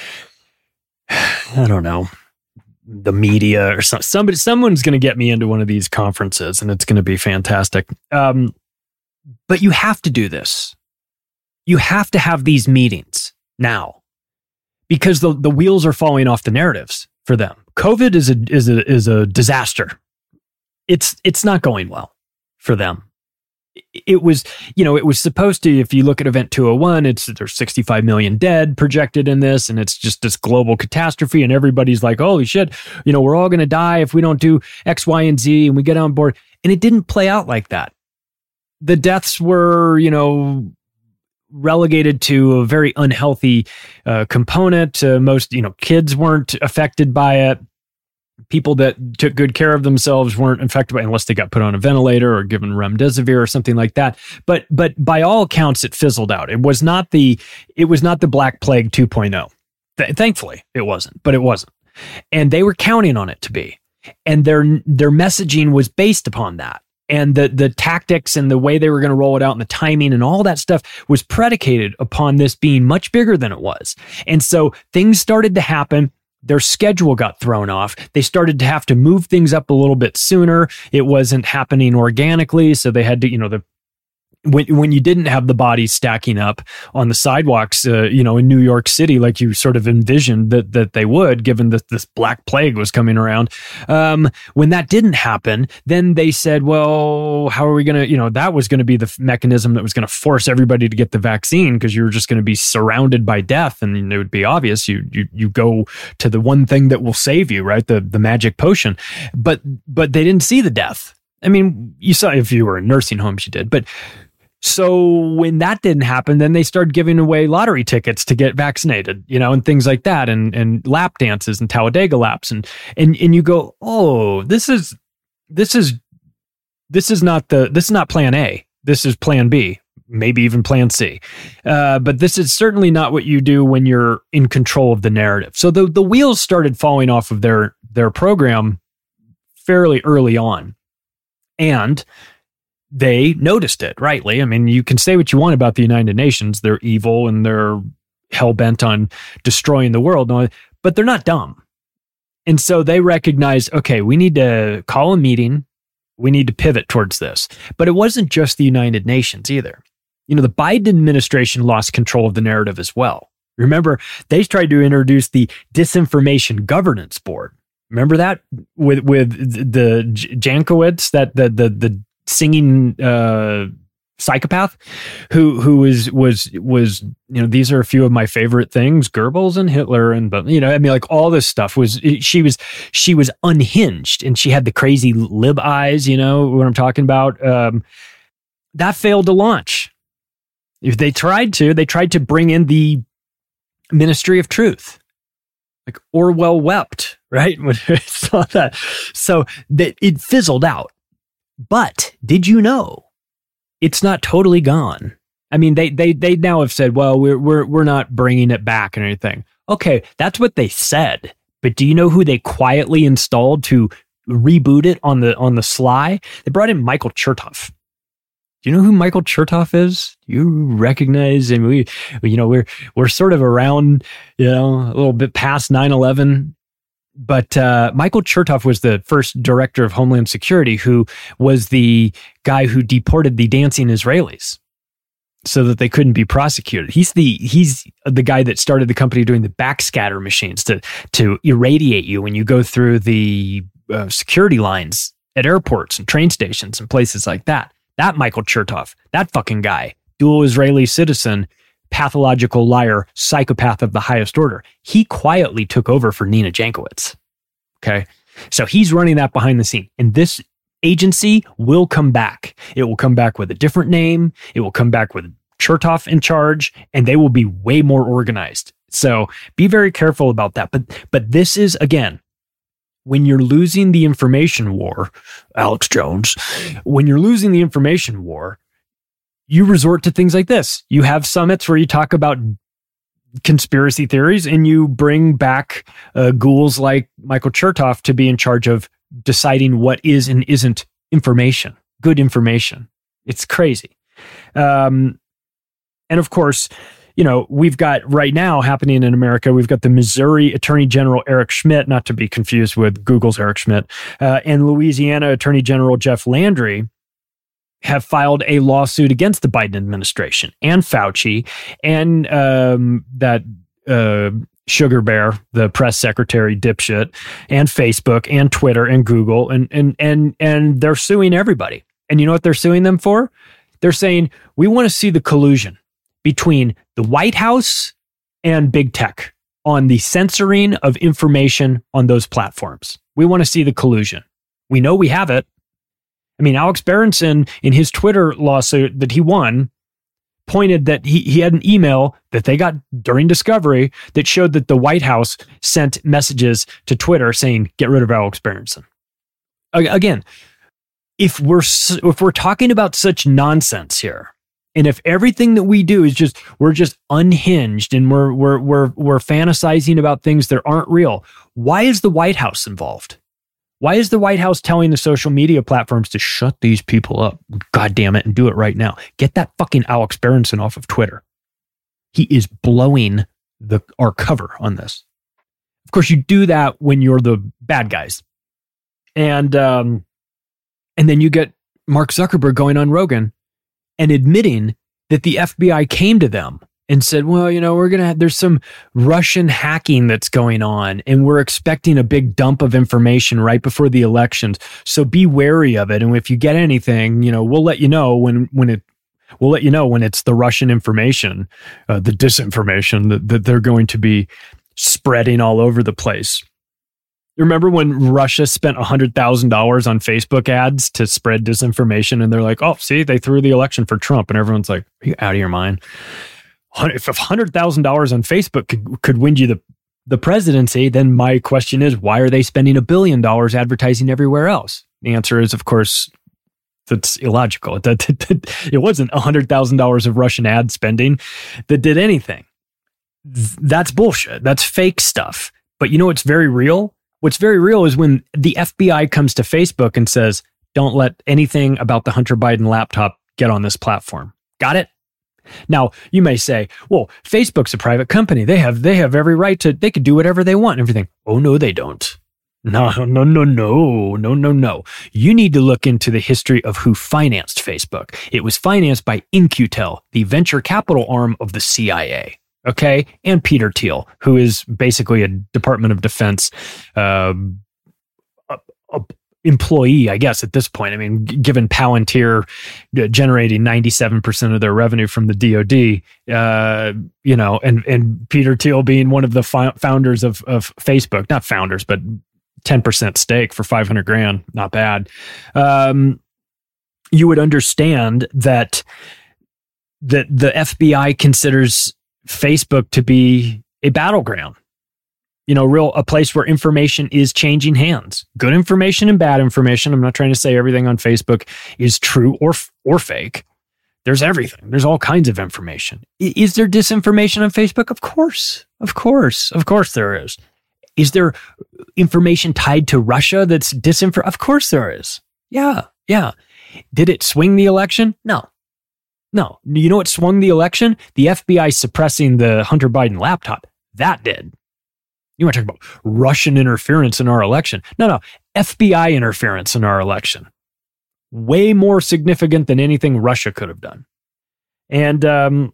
I don't know, the media or some, somebody, someone's going to get me into one of these conferences and it's going to be fantastic. Um, but you have to do this. You have to have these meetings now because the, the wheels are falling off the narratives for them. COVID is a, is a, is a disaster. It's, it's not going well for them. It was, you know, it was supposed to, if you look at Event two oh one, it's there's sixty-five million dead projected in this, and it's just this global catastrophe, and everybody's like, holy shit, you know, we're all going to die if we don't do X, Y, and Z, and we get on board. And it didn't play out like that. The deaths were, you know, relegated to a very unhealthy uh, component. Uh, most, you know, kids weren't affected by it. People that took good care of themselves weren't affected by it unless they got put on a ventilator or given remdesivir or something like that. But but by all accounts, it fizzled out. It was not the it was not the Black Plague two point oh. Th- thankfully, it wasn't, but it wasn't. And they were counting on it to be. And their their messaging was based upon that. And the the tactics and the way they were going to roll it out and the timing and all that stuff was predicated upon this being much bigger than it was. And so things started to happen. Their schedule got thrown off. They started to have to move things up a little bit sooner. It wasn't happening organically. So they had to, you know, the when when you didn't have the bodies stacking up on the sidewalks, uh, you know, in New York City, like you sort of envisioned that that they would, given that this Black Plague was coming around. Um, when that didn't happen, then they said, well, how are we going to, you know, that was going to be the f- mechanism that was going to force everybody to get the vaccine because you were just going to be surrounded by death. And it would be obvious you, you, you go to the one thing that will save you, right? The, the magic potion. But, but they didn't see the death. I mean, you saw if you were in nursing homes, you did, but so when that didn't happen, then they started giving away lottery tickets to get vaccinated, you know, and things like that, and and lap dances and Talladega laps, and and and you go, oh, this is this is this is not the this is not Plan A. This is plan B, maybe even plan C. Uh, but this is certainly not what you do when you're in control of the narrative. So the, the wheels started falling off of their, their program fairly early on. And they noticed it, rightly. I mean, you can say what you want about the United Nations. They're evil and they're hell-bent on destroying the world, but they're not dumb. And so they recognized, okay, we need to call a meeting. We need to pivot towards this. But it wasn't just the United Nations either. You know, the Biden administration lost control of the narrative as well. Remember, they tried to introduce the Disinformation Governance Board. Remember that with with the Jankowicz, that the the the singing uh, psychopath who who was was was you know, these are a few of my favorite things, Goebbels and Hitler, and but you know, I mean, like all this stuff was she was she was unhinged, and she had the crazy lib eyes, you know what I'm talking about. Um, that failed to launch. If they tried to, they tried to bring in the Ministry of Truth. Like Orwell wept, right? When I saw that. So that it fizzled out. But did you know it's not totally gone? I mean, they they they now have said, well, we're we're we're not bringing it back and anything. Okay, that's what they said. But do you know who they quietly installed to reboot it on the on the sly? They brought in Michael Chertoff. Do you know who Michael Chertoff is? You recognize him? We, you know, we're we're sort of around, you know, a little bit past nine eleven. But uh, Michael Chertoff was the first director of Homeland Security, who was the guy who deported the dancing Israelis so that they couldn't be prosecuted. He's the he's the guy that started the company doing the backscatter machines to to irradiate you when you go through the uh, security lines at airports and train stations and places like that. That Michael Chertoff, that fucking guy, dual Israeli citizen, pathological liar, psychopath of the highest order. He quietly took over for Nina Jankowicz. Okay. So he's running that behind the scene. And this agency will come back. It will come back with a different name. It will come back with Chertoff in charge, and they will be way more organized. So be very careful about that. But, but this is, again, when you're losing the information war, Alex Jones, when you're losing the information war, you resort to things like this. You have summits where you talk about conspiracy theories, and you bring back uh, ghouls like Michael Chertoff to be in charge of deciding what is and isn't information, good information. It's crazy. Um, and of course, you know, we've got right now happening in America, we've got the Missouri Attorney General Eric Schmidt, not to be confused with Google's Eric Schmidt, uh, and Louisiana Attorney General Jeff Landry have filed a lawsuit against the Biden administration and Fauci and um, that uh, Sugar Bear, the press secretary dipshit, and Facebook and Twitter and Google, and and and and they're suing everybody. And you know what they're suing them for? They're saying, we want to see the collusion between the White House and big tech on the censoring of information on those platforms. We want to see the collusion. We know we have it. I mean, Alex Berenson, in his Twitter lawsuit that he won, pointed that he, he had an email that they got during discovery that showed that the White House sent messages to Twitter saying, get rid of Alex Berenson. Again, if we're if we're talking about such nonsense here, and if everything that we do is just, we're just unhinged and we're, we're, we're, we're fantasizing about things that aren't real, why is the White House involved? Why is the White House telling the social media platforms to shut these people up? God damn it, and do it right now. Get that fucking Alex Berenson off of Twitter. He is blowing the our cover on this. Of course, you do that when you're the bad guys. And, um, and then you get Mark Zuckerberg going on Rogan and admitting that the F B I came to them and said, well, you know, we're going to have, there's some Russian hacking that's going on, and we're expecting a big dump of information right before the elections. So be wary of it. And if you get anything, you know, we'll let you know when, when it, we'll let you know when it's the Russian information, uh, the disinformation that, that they're going to be spreading all over the place. Remember when Russia spent one hundred thousand dollars on Facebook ads to spread disinformation, and they're like, oh, see, they threw the election for Trump, and everyone's like, are you out of your mind? If one hundred thousand dollars on Facebook could, could win you the, the presidency, then my question is, why are they spending a billion dollars advertising everywhere else? The answer is, of course, That's illogical. It, it, it wasn't one hundred thousand dollars of Russian ad spending that did anything. That's bullshit. That's fake stuff. But you know what's very real? What's very real is when the F B I comes to Facebook and says, don't let anything about the Hunter Biden laptop get on this platform. Got it? Now, you may say, well, Facebook's a private company. They have they have every right to, they could do whatever they want and everything. Oh, no, they don't. No, no, no, no, no, no, no. You need to look into the history of who financed Facebook. It was financed by In Q Tel, the venture capital arm of the C I A. Okay. And Peter Thiel, who is basically a Department of Defense uh, a, a employee, I guess, at this point. I mean, g- given Palantir generating ninety-seven percent of their revenue from the D O D, uh, you know, and, and Peter Thiel being one of the fi- founders of, of Facebook, not founders, but ten percent stake for five hundred grand. Not bad. Um, you would understand that, that the F B I considers Facebook to be a battleground, you know, real, a place where information is changing hands, good information and bad information. I'm not trying to say everything on Facebook is true or, or fake. There's everything. There's all kinds of information. Is there disinformation on Facebook? Of course. Of course. Of course there is. Is there information tied to Russia that's disinformation? Of course there is. Yeah. Yeah. Did it swing the election? No. No. You know what swung the election? The F B I suppressing the Hunter Biden laptop. That did. You want to talk about Russian interference in our election? No, no. F B I interference in our election. Way more significant than anything Russia could have done. And um,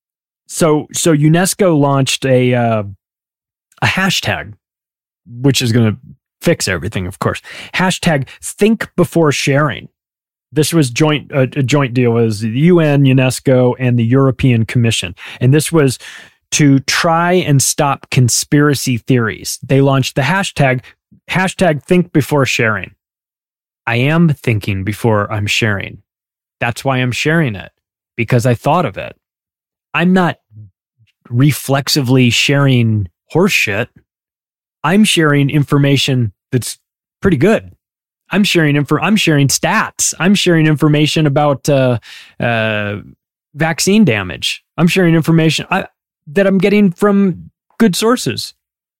so, so UNESCO launched a uh, a hashtag, which is going to fix everything, of course. Hashtag think before sharing. This was joint uh, a joint deal with the U N, UNESCO, and the European Commission. And this was to try and stop conspiracy theories. They launched the hashtag, hashtag think before sharing. I am thinking before I'm sharing. That's why I'm sharing it, because I thought of it. I'm not reflexively sharing horse shit. I'm sharing information that's pretty good. I'm sharing info. I'm sharing stats. I'm sharing information about uh, uh, vaccine damage. I'm sharing information I, that I'm getting from good sources.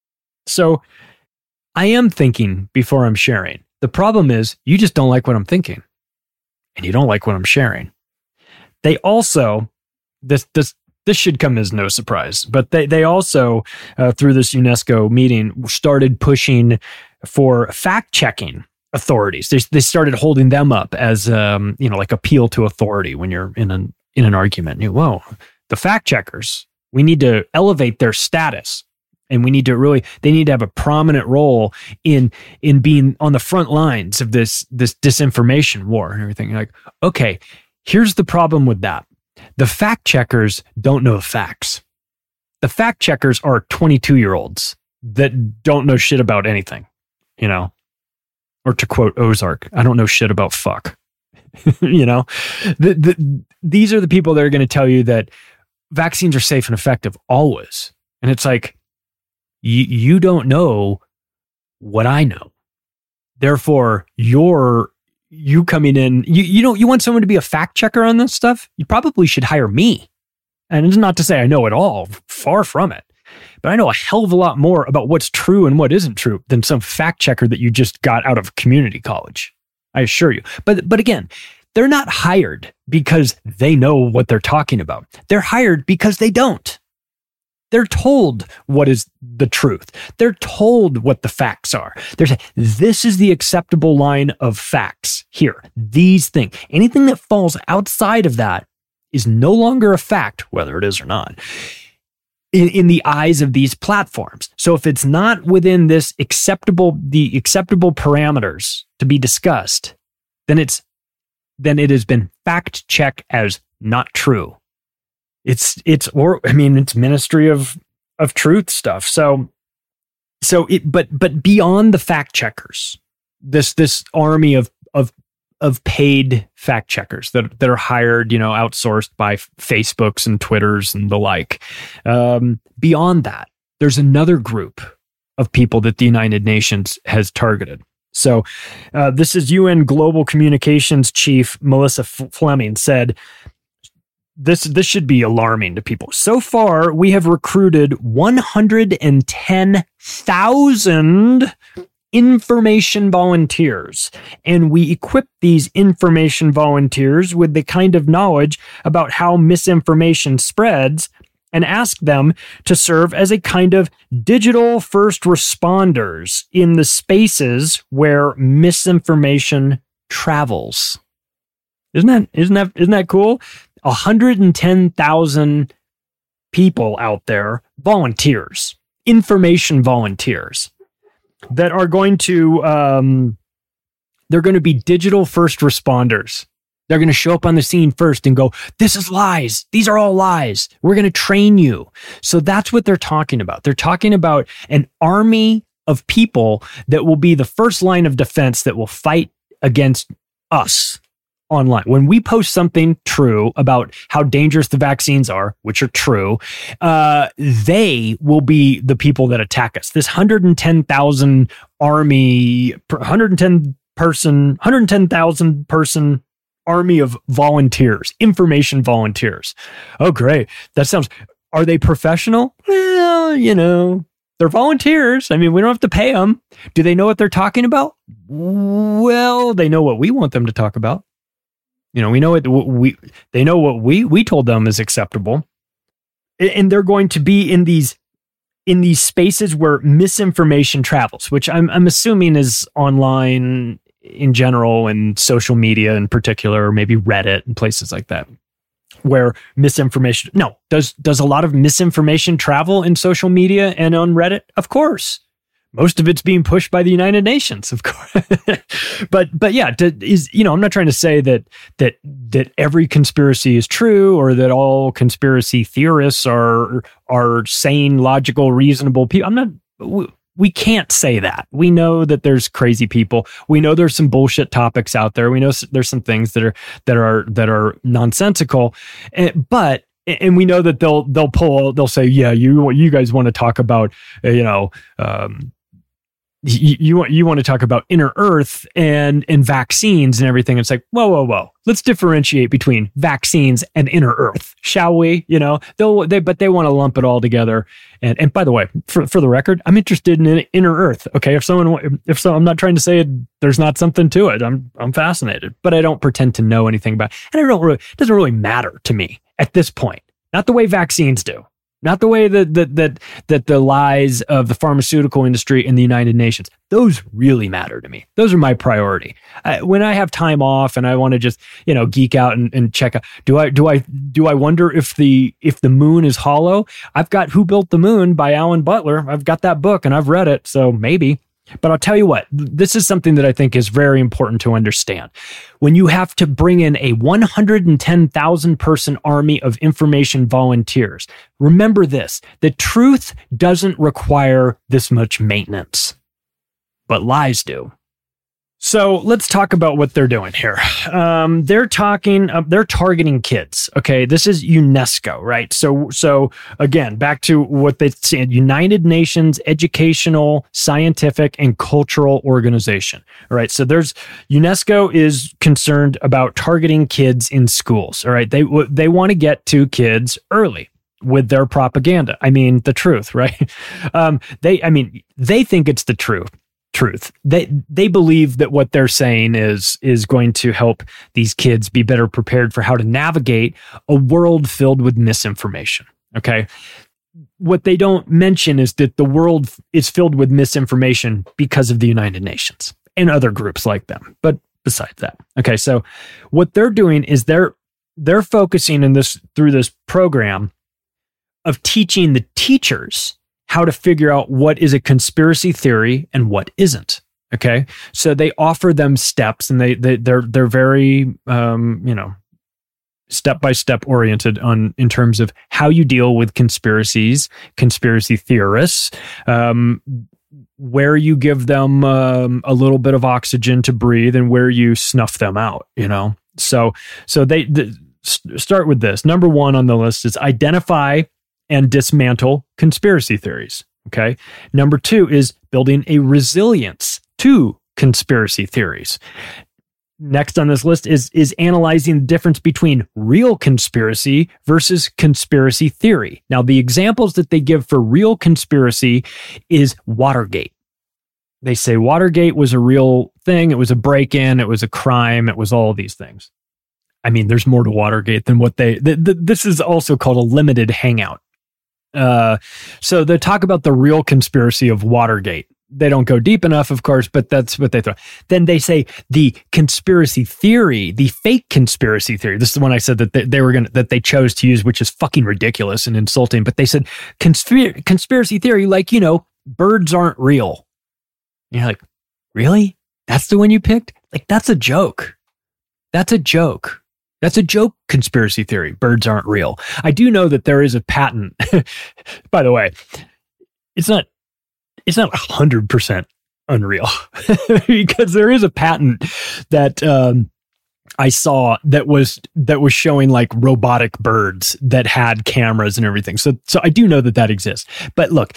So I am thinking before I'm sharing. The problem is you just don't like what I'm thinking, and you don't like what I'm sharing. They also this this this should come as no surprise, but they they also uh, through this UNESCO meeting started pushing for fact checking authorities. They they started holding them up as um, you know, like appeal to authority when you're in an in an argument. You, whoa, the fact checkers, we need to elevate their status, and we need to really they need to have a prominent role in in being on the front lines of this this disinformation war and everything. You're like, okay, here's the problem with that. The fact checkers don't know facts. The fact checkers are twenty-two year olds that don't know shit about anything, you know. Or to quote Ozark, I don't know shit about fuck. You know, the, the, these are the people that are going to tell you that vaccines are safe and effective always. And it's like, you, you don't know what I know. Therefore, you're, you coming in, you, you know, you want someone to be a fact checker on this stuff? You probably should hire me. And it's not to say I know it all, far from it. But I know a hell of a lot more about what's true and what isn't true than some fact checker that you just got out of community college. I assure you. But but again, they're not hired because they know what they're talking about. They're hired because they don't. They're told what is the truth. They're told what the facts are. There's this is the acceptable line of facts here. These things. Anything that falls outside of that is no longer a fact, whether it is or not. In, in the eyes of these platforms. So if it's not within this acceptable, the acceptable parameters to be discussed, then it's, then it has been fact checked as not true. It's, it's, or, I mean, it's Ministry of, of Truth stuff. So, so it, but, but beyond the fact checkers, this, this army of, of, of paid fact checkers that, that are hired, you know, outsourced by Facebooks and Twitters and the like. Um, beyond that, there's another group of people that the United Nations has targeted. So uh, this is U N Global Communications Chief Melissa F- Fleming said, this, this should be alarming to people. So far, we have recruited one hundred ten thousand information volunteers, and we equip these information volunteers with the kind of knowledge about how misinformation spreads and ask them to serve as a kind of digital first responders in the spaces where misinformation travels. Isn't that, isn't that, isn't that cool? one hundred ten thousand people out there, volunteers, information volunteers, that are going to, um, they're going to be digital first responders. They're going to show up on the scene first and go, this is lies. These are all lies. We're going to train you. So that's what they're talking about. They're talking about an army of people that will be the first line of defense that will fight against us online. When we post something true about how dangerous the vaccines are, which are true, uh, they will be the people that attack us. This one hundred ten thousand army, one hundred ten person, one hundred ten thousand person army of volunteers, information volunteers. Oh, great. That sounds, are they professional? Well, you know, they're volunteers. I mean, we don't have to pay them. Do they know what they're talking about? Well, they know what we want them to talk about. You know, we know it. We they know what we we told them is acceptable, and they're going to be in these in these spaces where misinformation travels, which I'm I'm assuming is online in general and social media in particular, or maybe Reddit and places like that, where misinformation. No, does does a lot of misinformation travel in social media and on Reddit? Of course. Most of it's being pushed by the United Nations, of course. but but yeah, to, is you know, I'm not trying to say that that that every conspiracy is true or that all conspiracy theorists are are sane, logical, reasonable people. I'm not. We, we can't say that. We know that there's crazy people. We know there's some bullshit topics out there. We know there's some things that are that are that are nonsensical, but. And we know that they'll they'll pull they'll say, yeah, you you guys want to talk about you know um, you you want you want to talk about inner Earth and and vaccines and everything. It's like whoa whoa whoa. Let's differentiate between vaccines and inner Earth, shall we? You know they'll they but they want to lump it all together. And and by the way, for for the record, I'm interested in inner Earth. Okay, if someone if so, I'm not trying to say it, there's not something to it. I'm I'm fascinated, but I don't pretend to know anything about it. And I don't really it doesn't really matter to me. At this point, not the way vaccines do, not the way that that that that the lies of the pharmaceutical industry and the United Nations. Those really matter to me. Those are my priority. I, when I have time off and I want to just you know geek out and, and check out, do I do I do I wonder if the if the moon is hollow? I've got Who Built the Moon by Alan Butler. I've got that book and I've read it, so maybe. But I'll tell you what, this is something that I think is very important to understand. When you have to bring in a one hundred ten thousand person army of information volunteers, remember this, the truth doesn't require this much maintenance, but lies do. So let's talk about what they're doing here. Um, they're talking, uh, they're targeting kids. Okay, this is UNESCO, right? So, so again, back to what they said: United Nations Educational, Scientific, and Cultural Organization. All right, so there's UNESCO is concerned about targeting kids in schools. All right, they they want to get to kids early with their propaganda. I mean, the truth, right? Um, they, I mean, they think it's the truth. Truth. They they believe that what they're saying is is going to help these kids be better prepared for how to navigate a world filled with misinformation. Okay. What they don't mention is that the world is filled with misinformation because of the United Nations and other groups like them. But besides that, okay. So what they're doing is they're they're focusing in this through this program of teaching the teachers how to figure out what is a conspiracy theory and what isn't. Okay, so they offer them steps, and they they they're they're very um, you know step by step oriented on in terms of how you deal with conspiracies, conspiracy theorists, um, where you give them um, a little bit of oxygen to breathe, and where you snuff them out. You know, so so they, they start with this. Number one on the list is identify and dismantle conspiracy theories. Okay. Number two is building a resilience to conspiracy theories. Next on this list is, is analyzing the difference between real conspiracy versus conspiracy theory. Now, the examples that they give for real conspiracy is Watergate. They say Watergate was a real thing. It was a break-in. It was a crime. It was all these things. I mean, there's more to Watergate than what they... Th- th- this is also called a limited hangout. Uh, so they talk about the real conspiracy of Watergate. They don't go deep enough, of course, but that's what they throw. Then they say the conspiracy theory, the fake conspiracy theory. This is the one I said that they, they were going to, that they chose to use, which is fucking ridiculous and insulting. But they said conspir- conspiracy theory, like, you know, birds aren't real. And you're like, really? That's the one you picked? Like, that's a joke. That's a joke. That's a joke conspiracy theory. Birds aren't real. I do know that there is a patent. By the way, it's not. It's not one hundred percent unreal because there is a patent that um, I saw that was that was showing like robotic birds that had cameras and everything. So, so I do know that that exists. But look,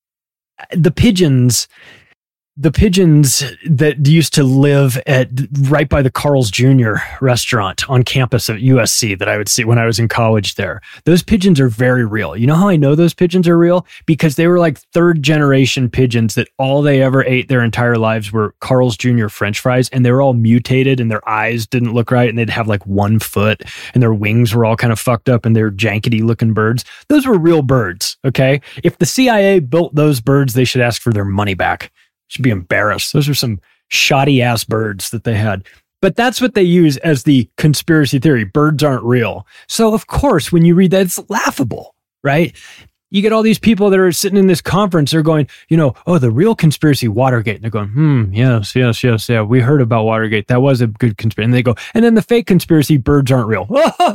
the pigeons, the pigeons that used to live at right by the Carl's Junior restaurant on campus at U S C that I would see when I was in college there. Those pigeons are very real. You know how I know those pigeons are real? Because they were like third generation pigeons that all they ever ate their entire lives were Carl's Junior French fries, and they were all mutated and their eyes didn't look right and they'd have like one foot and their wings were all kind of fucked up and they're jankety looking birds. Those were real birds, okay? If the C I A built those birds, they should ask for their money back. Should be embarrassed. Those are some shoddy ass birds that they had. But that's what they use as the conspiracy theory. Birds aren't real. So of course, when you read that, it's laughable, right? You get all these people that are sitting in this conference. They're going, you know, oh, the real conspiracy, Watergate. And they're going, hmm, yes, yes, yes, yeah. We heard about Watergate. That was a good conspiracy. And they go, and then the fake conspiracy, birds aren't real.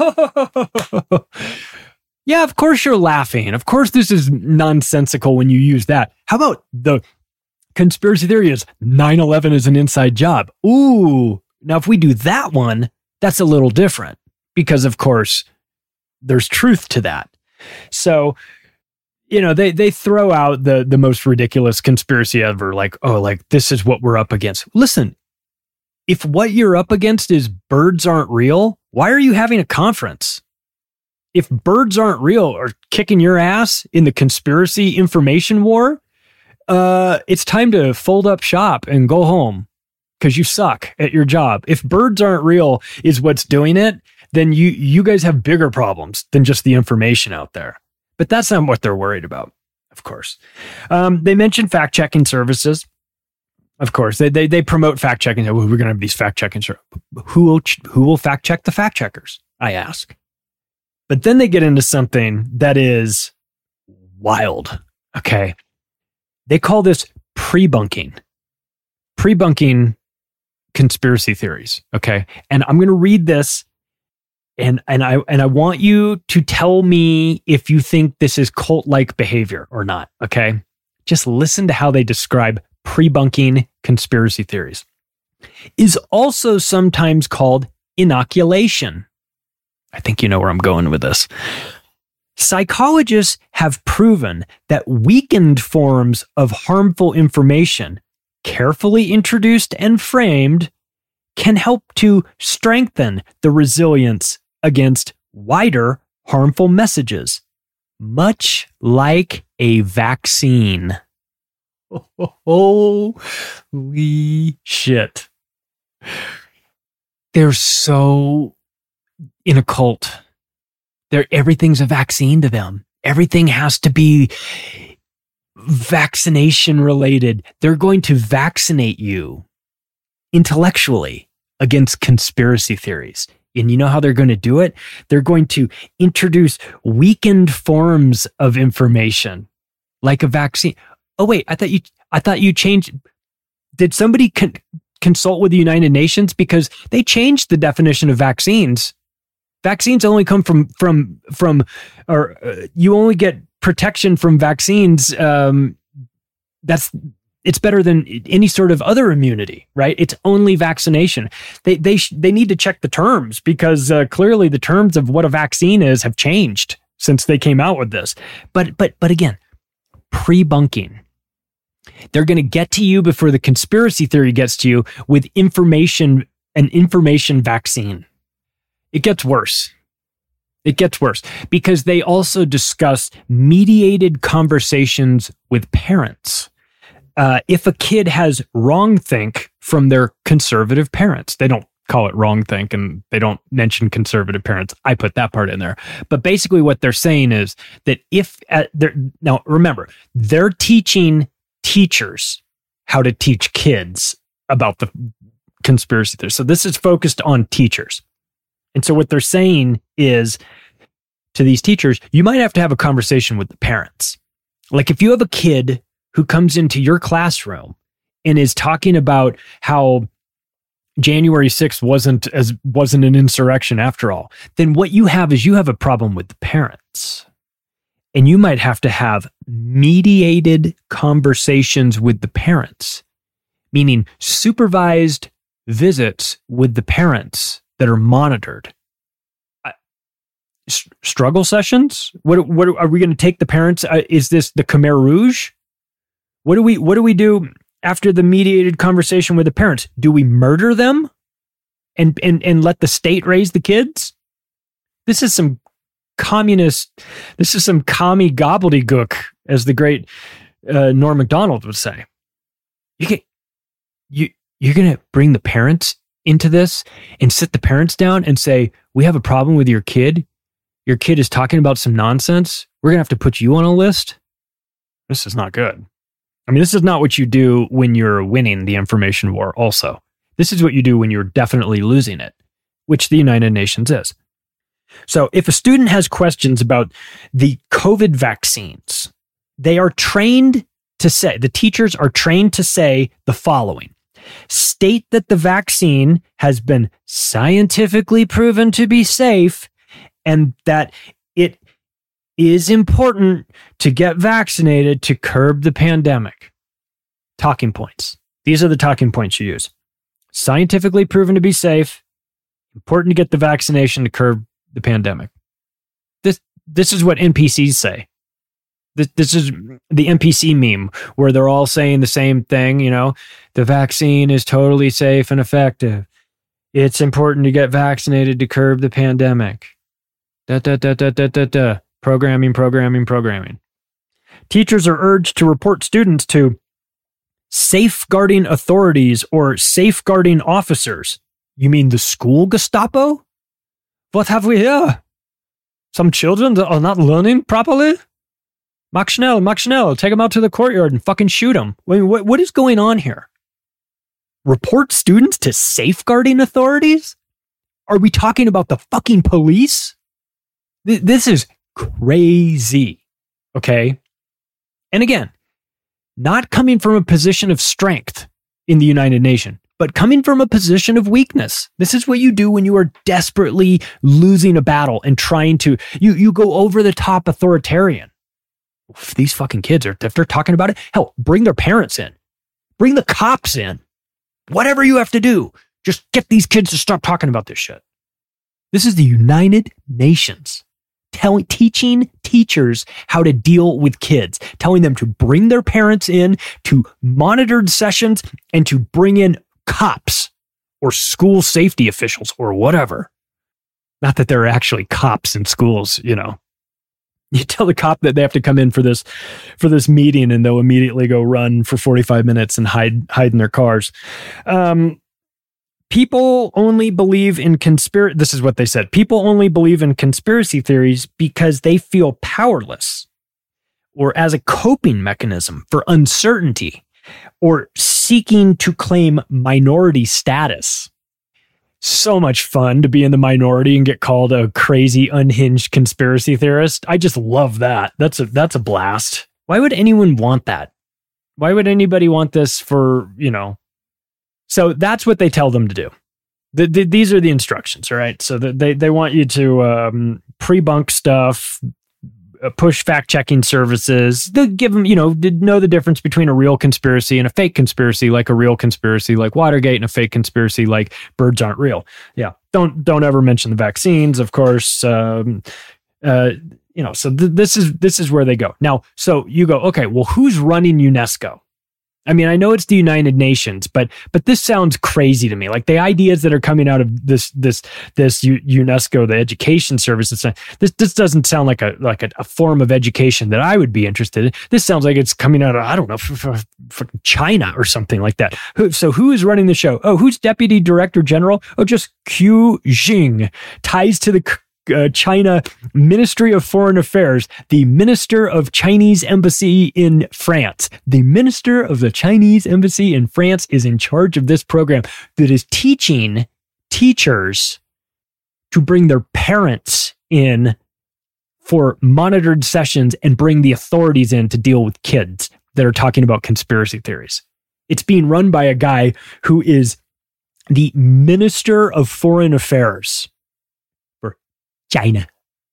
Yeah, of course you're laughing. Of course this is nonsensical when you use that. How about the conspiracy theory is nine eleven is an inside job? Ooh. Now, if we do that one, that's a little different because, of course, there's truth to that. So, you know, they they throw out the the most ridiculous conspiracy ever, like, oh, like this is what we're up against. Listen, if what you're up against is birds aren't real, why are you having a conference? If birds aren't real or kicking your ass in the conspiracy information war, Uh, it's time to fold up shop and go home because you suck at your job. If birds aren't real is what's doing it, then you, you guys have bigger problems than just the information out there. But that's not what they're worried about, of course. Um, they mentioned fact-checking services. Of course, they they, they promote fact-checking. We're going to have these fact-checking services. Who will, who will fact-check the fact-checkers, I ask. But then they get into something that is wild, okay? They call this pre-bunking. Pre-bunking conspiracy theories, okay? And I'm going to read this, and and I and I want you to tell me if you think this is cult-like behavior or not, okay? Just listen to how they describe pre-bunking conspiracy theories. Is also sometimes called inoculation. I think you know where I'm going with this. Psychologists have proven that weakened forms of harmful information, carefully introduced and framed, can help to strengthen the resilience against wider harmful messages, much like a vaccine. Holy shit. They're so in a cult. They're, everything's a vaccine to them. Everything has to be vaccination related. They're going to vaccinate you intellectually against conspiracy theories. And you know how they're going to do it? They're going to introduce weakened forms of information like a vaccine. Oh, wait, I thought you, I thought you changed. Did somebody con- consult with the United Nations? Because they changed the definition of vaccines. Vaccines only come from, from, from, or uh, you only get protection from vaccines. Um, that's, it's better than any sort of other immunity, right? It's only vaccination. They, they, sh- they need to check the terms because uh, clearly the terms of what a vaccine is have changed since they came out with this. But, but, but again, pre-bunking. They're going to get to you before the conspiracy theory gets to you with information, an information vaccine. It gets worse. It gets worse because they also discuss mediated conversations with parents. Uh, if a kid has wrongthink from their conservative parents, they don't call it wrongthink and they don't mention conservative parents. I put that part in there. But basically what they're saying is that if, uh, they're, now remember, they're teaching teachers how to teach kids about the conspiracy theory. So this is focused on teachers. And so what they're saying is to these teachers, you might have to have a conversation with the parents. Like if you have a kid who comes into your classroom and is talking about how January sixth wasn't as wasn't an insurrection after all, then what you have is you have a problem with the parents. And you might have to have mediated conversations with the parents, meaning supervised visits with the parents that are monitored. Uh, s- struggle sessions? What, what are we going to take the parents? Uh, is this the Khmer Rouge? What do we what do we do after the mediated conversation with the parents? Do we murder them and and and let the state raise the kids? This is some communist, this is some commie gobbledygook, as the great uh, Norm Macdonald would say. You get, you, you're going to bring the parents into this and sit the parents down and say, we have a problem with your kid. Your kid is talking about some nonsense. We're going to have to put you on a list. This is not good. I mean, this is not what you do when you're winning the information war also. This is what you do when you're definitely losing it, which the United Nations is. So if a student has questions about the COVID vaccines, they are trained to say, the teachers are trained to say the following: state that the vaccine has been scientifically proven to be safe and that it is important to get vaccinated to curb the pandemic. Talking points. These are the talking points you use. Scientifically proven to be safe, important to get the vaccination to curb the pandemic. This this is what N P Cs say. This, this is the N P C meme where they're all saying the same thing, you know, the vaccine is totally safe and effective. It's important to get vaccinated to curb the pandemic. Da, da, da, da, da, da, da. Programming, programming, programming. Teachers are urged to report students to safeguarding authorities or safeguarding officers. You mean the school Gestapo? What have we here? Some children that are not learning properly? Mach schnell, mach schnell, take them out to the courtyard and fucking shoot them. I mean, what, what is going on here? Report students to safeguarding authorities? Are we talking about the fucking police? Th- this is crazy. Okay? And again, not coming from a position of strength in the United Nations, but coming from a position of weakness. This is what you do when you are desperately losing a battle and trying to, you, you go over the top authoritarian. If these fucking kids are, if they're talking about it, hell, bring their parents in. Bring the cops in. Whatever you have to do, just get these kids to stop talking about this shit. This is the United Nations telling, teaching teachers how to deal with kids, telling them to bring their parents in to monitored sessions and to bring in cops or school safety officials or whatever. Not that there are actually cops in schools, you know. You tell the cop that they have to come in for this for this meeting and they'll immediately go run for forty-five minutes and hide hide in their cars. Um, people only believe in conspiracy. This is what they said. People only believe in conspiracy theories because they feel powerless or as a coping mechanism for uncertainty or seeking to claim minority status. So much fun to be in the minority and get called a crazy, unhinged conspiracy theorist. I just love that. That's a that's a blast. Why would anyone want that? Why would anybody want this for, you know? So that's what they tell them to do. The, the, these are the instructions, all right? So the, they, they want you to um, pre-bunk stuff, push fact-checking services. They give them, you know, know the difference between a real conspiracy and a fake conspiracy, like a real conspiracy like Watergate and a fake conspiracy like birds aren't real. Yeah, don't don't ever mention the vaccines, of course. Um, uh, you know, so th- this is this is where they go now. So you go, okay, well, who's running UNESCO? I mean, I know it's the United Nations, but but this sounds crazy to me. Like the ideas that are coming out of this this this U- UNESCO, the education service, it's not, this this doesn't sound like a like a, a form of education that I would be interested in. This sounds like it's coming out of, I don't know, f- f- f- China or something like that. Who, so who is running the show? Oh, who's Deputy Director General? Oh, just Q Jing. Ties to the Uh, China Ministry of Foreign Affairs, the Minister of Chinese Embassy in France. The Minister of the Chinese Embassy in France is in charge of this program that is teaching teachers to bring their parents in for monitored sessions and bring the authorities in to deal with kids that are talking about conspiracy theories. It's being run by a guy who is the Minister of Foreign Affairs China.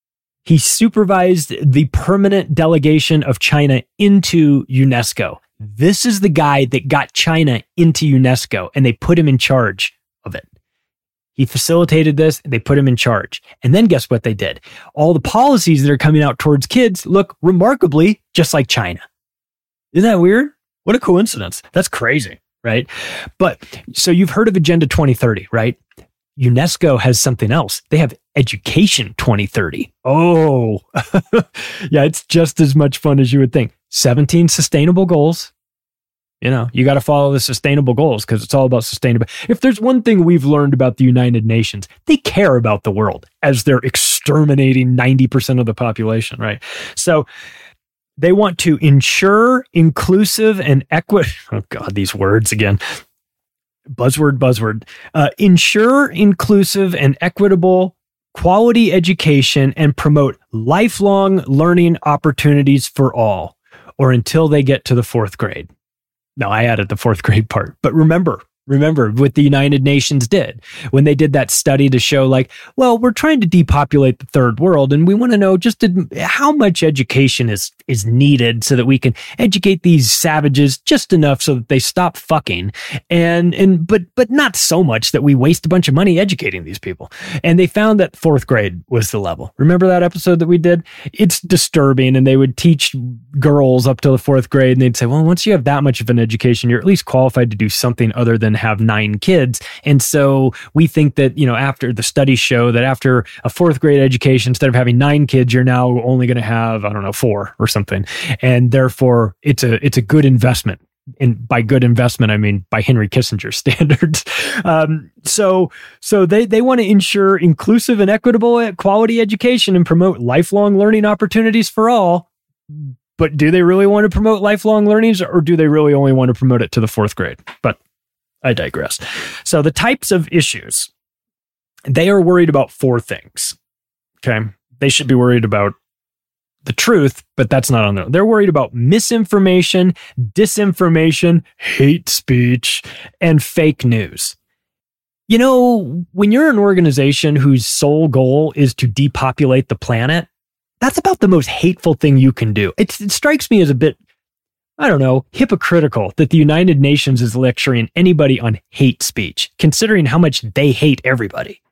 He supervised the permanent delegation of China into UNESCO. This is the guy that got China into UNESCO, and they put him in charge of it. He facilitated this, they put him in charge. And then guess what they did? All the policies that are coming out towards kids look remarkably just like China. Isn't that weird? What a coincidence. That's crazy, right? But so you've heard of Agenda twenty thirty, right? UNESCO has something else. They have Education twenty thirty. Oh, yeah, it's just as much fun as you would think. seventeen sustainable goals. You know, you got to follow the sustainable goals because it's all about sustainable. If there's one thing we've learned about the United Nations, they care about the world as they're exterminating ninety percent of the population, right? So they want to ensure inclusive and equity. Oh God, these words again. Buzzword, buzzword. Uh, ensure inclusive and equitable quality education and promote lifelong learning opportunities for all, or until they get to the fourth grade. No, I added the fourth grade part. But remember, remember what the United Nations did when they did that study to show like, well, we're trying to depopulate the third world and we want to know just how much education is, is needed so that we can educate these savages just enough so that they stop fucking. And, and, but, but not so much that we waste a bunch of money educating these people. And they found that fourth grade was the level. Remember that episode that we did? It's disturbing. And they would teach girls up to the fourth grade and they'd say, well, once you have that much of an education, you're at least qualified to do something other than have nine kids. And so we think that, you know, after the studies show that after a fourth grade education, instead of having nine kids, you're now only going to have, I don't know, four or something. And therefore it's a, it's a good investment. And by good investment, I mean by Henry Kissinger standards. Um, so, so they, they want to ensure inclusive and equitable quality education and promote lifelong learning opportunities for all. But do they really want to promote lifelong learnings, or do they really only want to promote it to the fourth grade? But I digress. So the types of issues, they are worried about four things. Okay. They should be worried about the truth, but that's not on them. They're worried about misinformation, disinformation, hate speech, and fake news. You know, when you're an organization whose sole goal is to depopulate the planet, that's about the most hateful thing you can do. It, it strikes me as a bit, I don't know, hypocritical that the United Nations is lecturing anybody on hate speech, considering how much they hate everybody.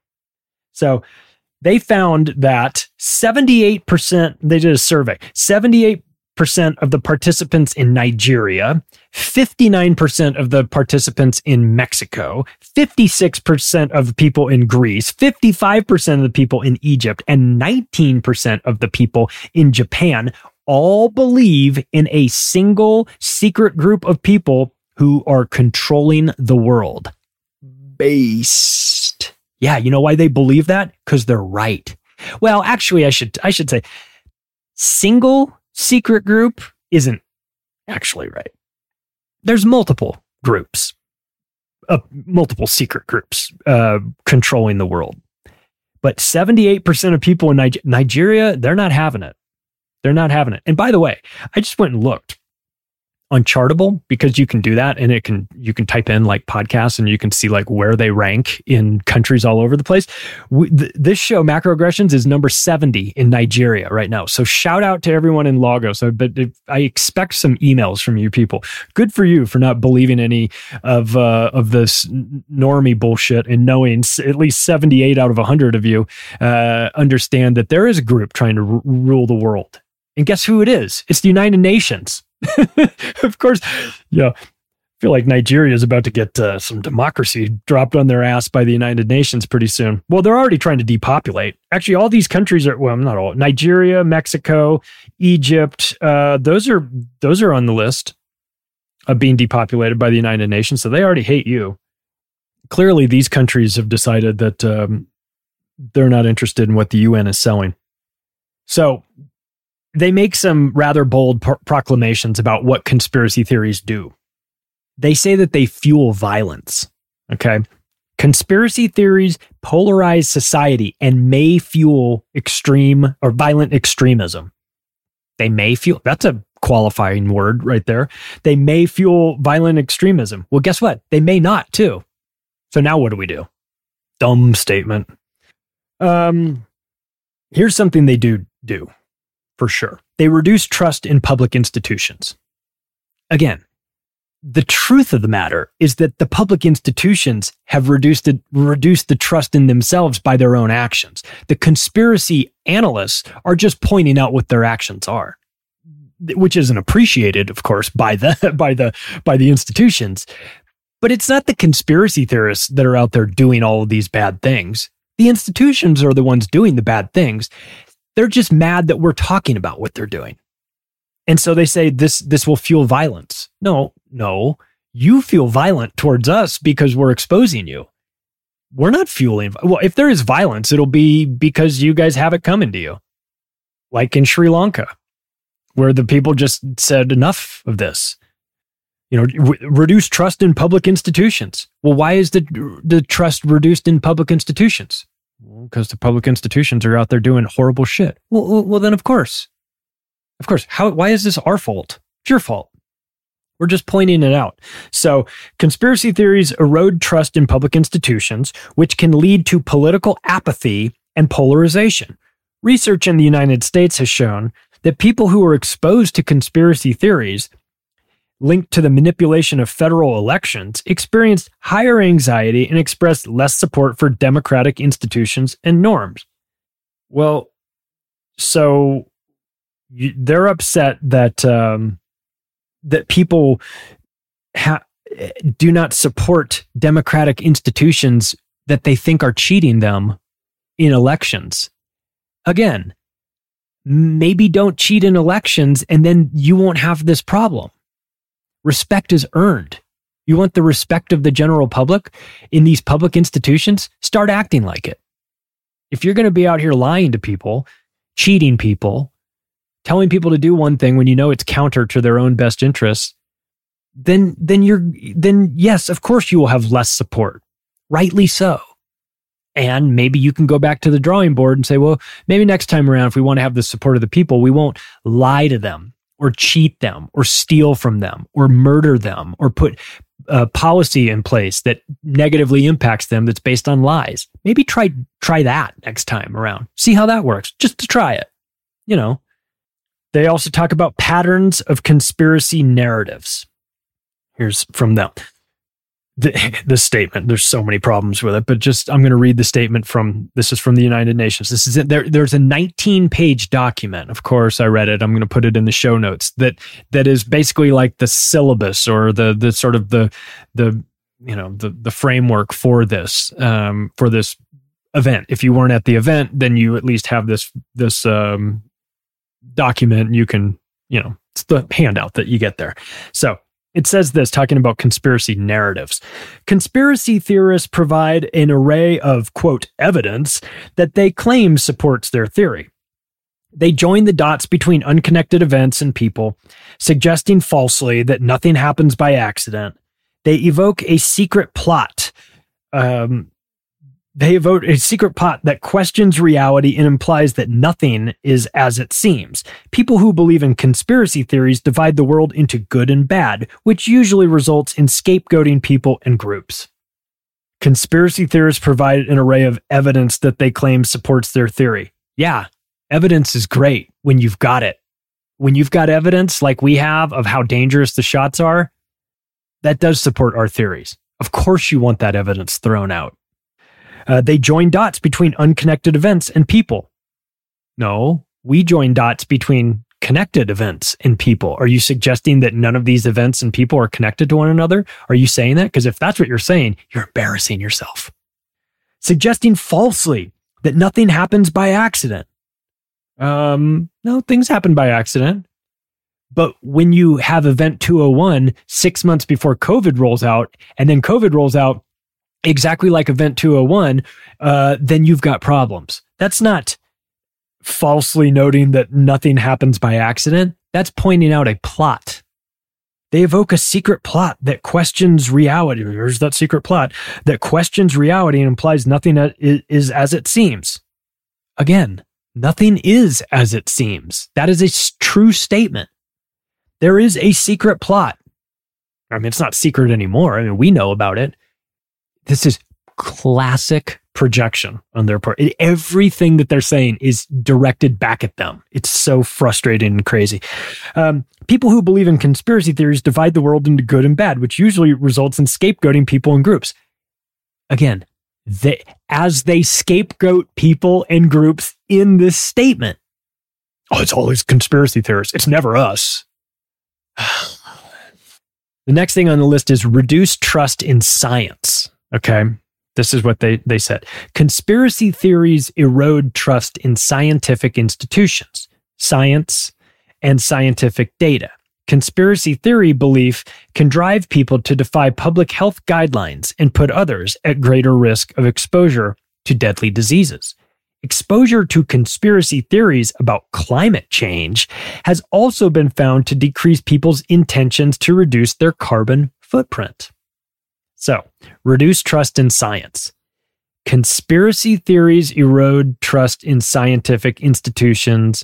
So they found that seventy-eight percent, they did a survey, seventy-eight percent of the participants in Nigeria, fifty-nine percent of the participants in Mexico, fifty-six percent of the people in Greece, fifty-five percent of the people in Egypt, and nineteen percent of the people in Japan all believe in a single secret group of people who are controlling the world. Based. Yeah, you know why they believe that? Because they're right. Well, actually, I should I should say single secret group isn't actually right. There's multiple groups, uh, multiple secret groups uh, controlling the world. But seventy-eight percent of people in Niger- Nigeria, they're not having it. They're not having it. And by the way, I just went and looked on Chartable, because you can do that, and it can you can type in like podcasts and you can see like where they rank in countries all over the place. We, th- this show, Macroaggressions, is number seventy in Nigeria right now. So shout out to everyone in Lagos. I, but if, I expect some emails from you people. Good for you for not believing any of uh, of this normie bullshit and knowing at least seventy-eight out of one hundred of you uh, understand that there is a group trying to r- rule the world. And guess who it is? It's the United Nations. Of course, yeah. feel like Nigeria is about to get uh, some democracy dropped on their ass by the United Nations pretty soon. Well, they're already trying to depopulate. Actually, all these countries are, well, not all, Nigeria, Mexico, Egypt, uh, those are those are on the list of being depopulated by the United Nations, so they already hate you. Clearly, these countries have decided that um, they're not interested in what the U N is selling. So they make some rather bold pro- proclamations about what conspiracy theories do. They say that they fuel violence. Okay. Conspiracy theories polarize society and may fuel extreme or violent extremism. They may fuel, that's a qualifying word right there. They may fuel violent extremism. Well, guess what? They may not too. So now what do we do? Dumb statement. Um, here's something they do do for sure. They reduce trust in public institutions. Again, the truth of the matter is that the public institutions have reduced it, reduced the trust in themselves by their own actions. The conspiracy analysts are just pointing out what their actions are, which isn't appreciated, of course, by the by the by the institutions. But it's not the conspiracy theorists that are out there doing all of these bad things. The institutions are the ones doing the bad things. They're just mad that we're talking about what they're doing. And so they say this this will fuel violence. No, no, you feel violent towards us because we're exposing you. We're not fueling. Well, if there is violence, it'll be because you guys have it coming to you. Like in Sri Lanka, where the people just said enough of this. You know, re- reduce trust in public institutions. Well, why is the the trust reduced in public institutions? Well, because the public institutions are out there doing horrible shit. Well, well, well then of course. Of course. How? Why is this our fault? It's your fault. We're just pointing it out. So conspiracy theories erode trust in public institutions, which can lead to political apathy and polarization. Research in the United States has shown that people who are exposed to conspiracy theories linked to the manipulation of federal elections experienced higher anxiety and expressed less support for democratic institutions and norms. Well, so you, they're upset that um, that people ha- do not support democratic institutions that they think are cheating them in elections. Again, maybe don't cheat in elections and then you won't have this problem. Respect is earned. You want the respect of the general public in these public institutions? Start acting like it. If you're going to be out here lying to people, cheating people, telling people to do one thing when you know it's counter to their own best interests, then then you're then yes, of course you will have less support. Rightly so. And maybe you can go back to the drawing board and say, well, maybe next time around, if we want to have the support of the people, we won't lie to them, or cheat them, or steal from them, or murder them, or put a policy in place that negatively impacts them that's based on lies. Maybe try try that next time around. See how that works, just to try it. You know. They also talk about patterns of conspiracy narratives. Here's from them. The, this statement, there's so many problems with it, but just, I'm going to read the statement from, this is from the United Nations. This is it. There, there's a nineteen page document. Of course, I read it. I'm going to put it in the show notes that, that is basically like the syllabus or the, the sort of the, the, you know, the, the framework for this, um, for this event. If you weren't at the event, then you at least have this, this, um, document. You can, you know, it's the handout that you get there. So, it says this, talking about conspiracy narratives. Conspiracy theorists provide an array of, quote, evidence that they claim supports their theory. They join the dots between unconnected events and people, suggesting falsely that nothing happens by accident. They evoke a secret plot. Um, they evoke a secret plot that questions reality and implies that nothing is as it seems. People who believe in conspiracy theories divide the world into good and bad, which usually results in scapegoating people and groups. Conspiracy theorists provide an array of evidence that they claim supports their theory. Yeah, evidence is great when you've got it. When you've got evidence like we have of how dangerous the shots are, that does support our theories. Of course you want that evidence thrown out. Uh, they join dots between unconnected events and people. No, we join dots between connected events in people. Are you suggesting that none of these events and people are connected to one another? Are you saying that? Because if that's what you're saying, you're embarrassing yourself. Suggesting falsely that nothing happens by accident. Um, no, things happen by accident. But when you have event two oh one six months before COVID rolls out, and then COVID rolls out exactly like event two oh one, uh, then you've got problems. That's not falsely noting that nothing happens by accident. That's pointing out a plot. They evoke a secret plot that questions reality. Here's that secret plot that questions reality and implies nothing is as it seems. Again, nothing is as it seems. That is a true statement. There is a secret plot. I mean, it's not secret anymore. I mean, we know about it. This is classic projection on their part. It, everything that they're saying is directed back at them. It's so frustrating and crazy. Um, people who believe in conspiracy theories divide the world into good and bad, which usually results in scapegoating people and groups. Again, they, as they scapegoat people and groups in this statement. Oh, it's always conspiracy theorists. It's never us. The next thing on the list is reduce trust in science. Okay. This is what they, they said. Conspiracy theories erode trust in scientific institutions, science, and scientific data. Conspiracy theory belief can drive people to defy public health guidelines and put others at greater risk of exposure to deadly diseases. Exposure to conspiracy theories about climate change has also been found to decrease people's intentions to reduce their carbon footprint. So, reduce trust in science. Conspiracy theories erode trust in scientific institutions,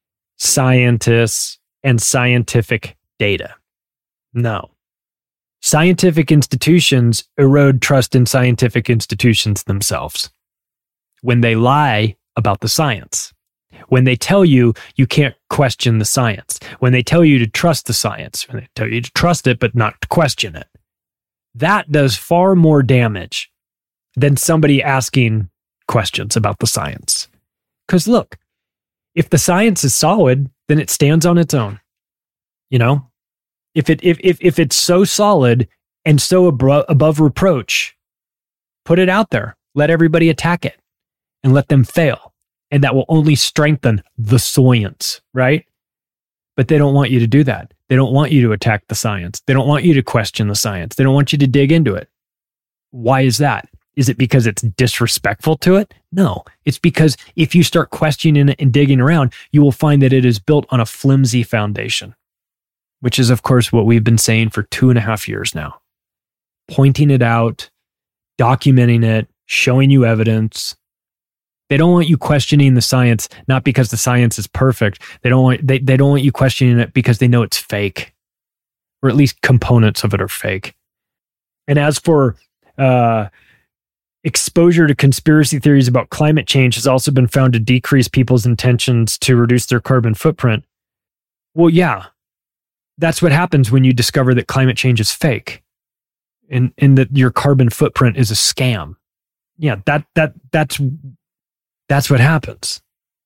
scientists, and scientific data. No. Scientific institutions erode trust in scientific institutions themselves. When they lie about the science, when they tell you you can't question the science, when they tell you to trust the science, when they tell you to trust it but not to question it, that does far more damage than somebody asking questions about the science. Because look, if the science is solid, then it stands on its own. You know, if it if if if it's so solid and so abro- above reproach, put it out there. Let everybody attack it and let them fail. And that will only strengthen the science, right? But they don't want you to do that. They don't want you to attack the science. They don't want you to question the science. They don't want you to dig into it. Why is that? Is it because it's disrespectful to it? No, it's because if you start questioning it and digging around, you will find that it is built on a flimsy foundation, which is, of course, what we've been saying for two and a half years now. Pointing it out, documenting it, showing you evidence. They don't want you questioning the science, not because the science is perfect. They don't want they, they don't want you questioning it because they know it's fake, or at least components of it are fake. And as for uh, exposure to conspiracy theories about climate change has also been found to decrease people's intentions to reduce their carbon footprint. Well, yeah, that's what happens when you discover that climate change is fake, and and that your carbon footprint is a scam. Yeah, that that that's. That's what happens.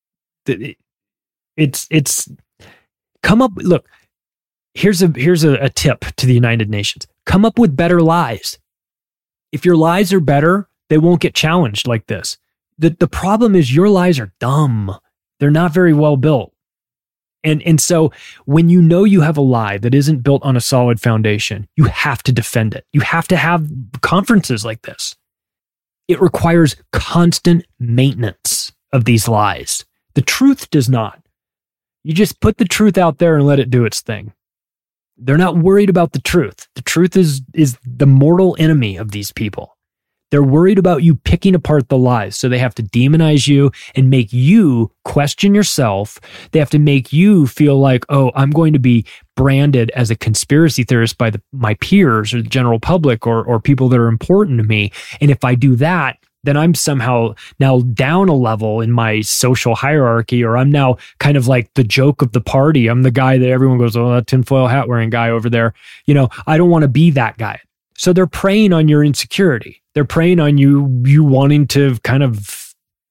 It's, it's, come up, look, here's a, here's a, a tip to the United Nations. Come up with better lies. If your lies are better, they won't get challenged like this. The, the problem is your lies are dumb. They're not very well built. And, and so when you know you have a lie that isn't built on a solid foundation, you have to defend it. You have to have conferences like this. It requires constant maintenance of these lies. The truth does not. You just put the truth out there and let it do its thing. They're not worried about the truth. The truth is, is the mortal enemy of these people. They're worried about you picking apart the lies. So they have to demonize you and make you question yourself. They have to make you feel like, oh, I'm going to be branded as a conspiracy theorist by the, my peers or the general public or, or people that are important to me. And if I do that, then I'm somehow now down a level in my social hierarchy, or I'm now kind of like the joke of the party. I'm the guy that everyone goes, oh, that tinfoil hat wearing guy over there. You know, I don't want to be that guy. So they're preying on your insecurity. They're preying on you, you wanting to kind of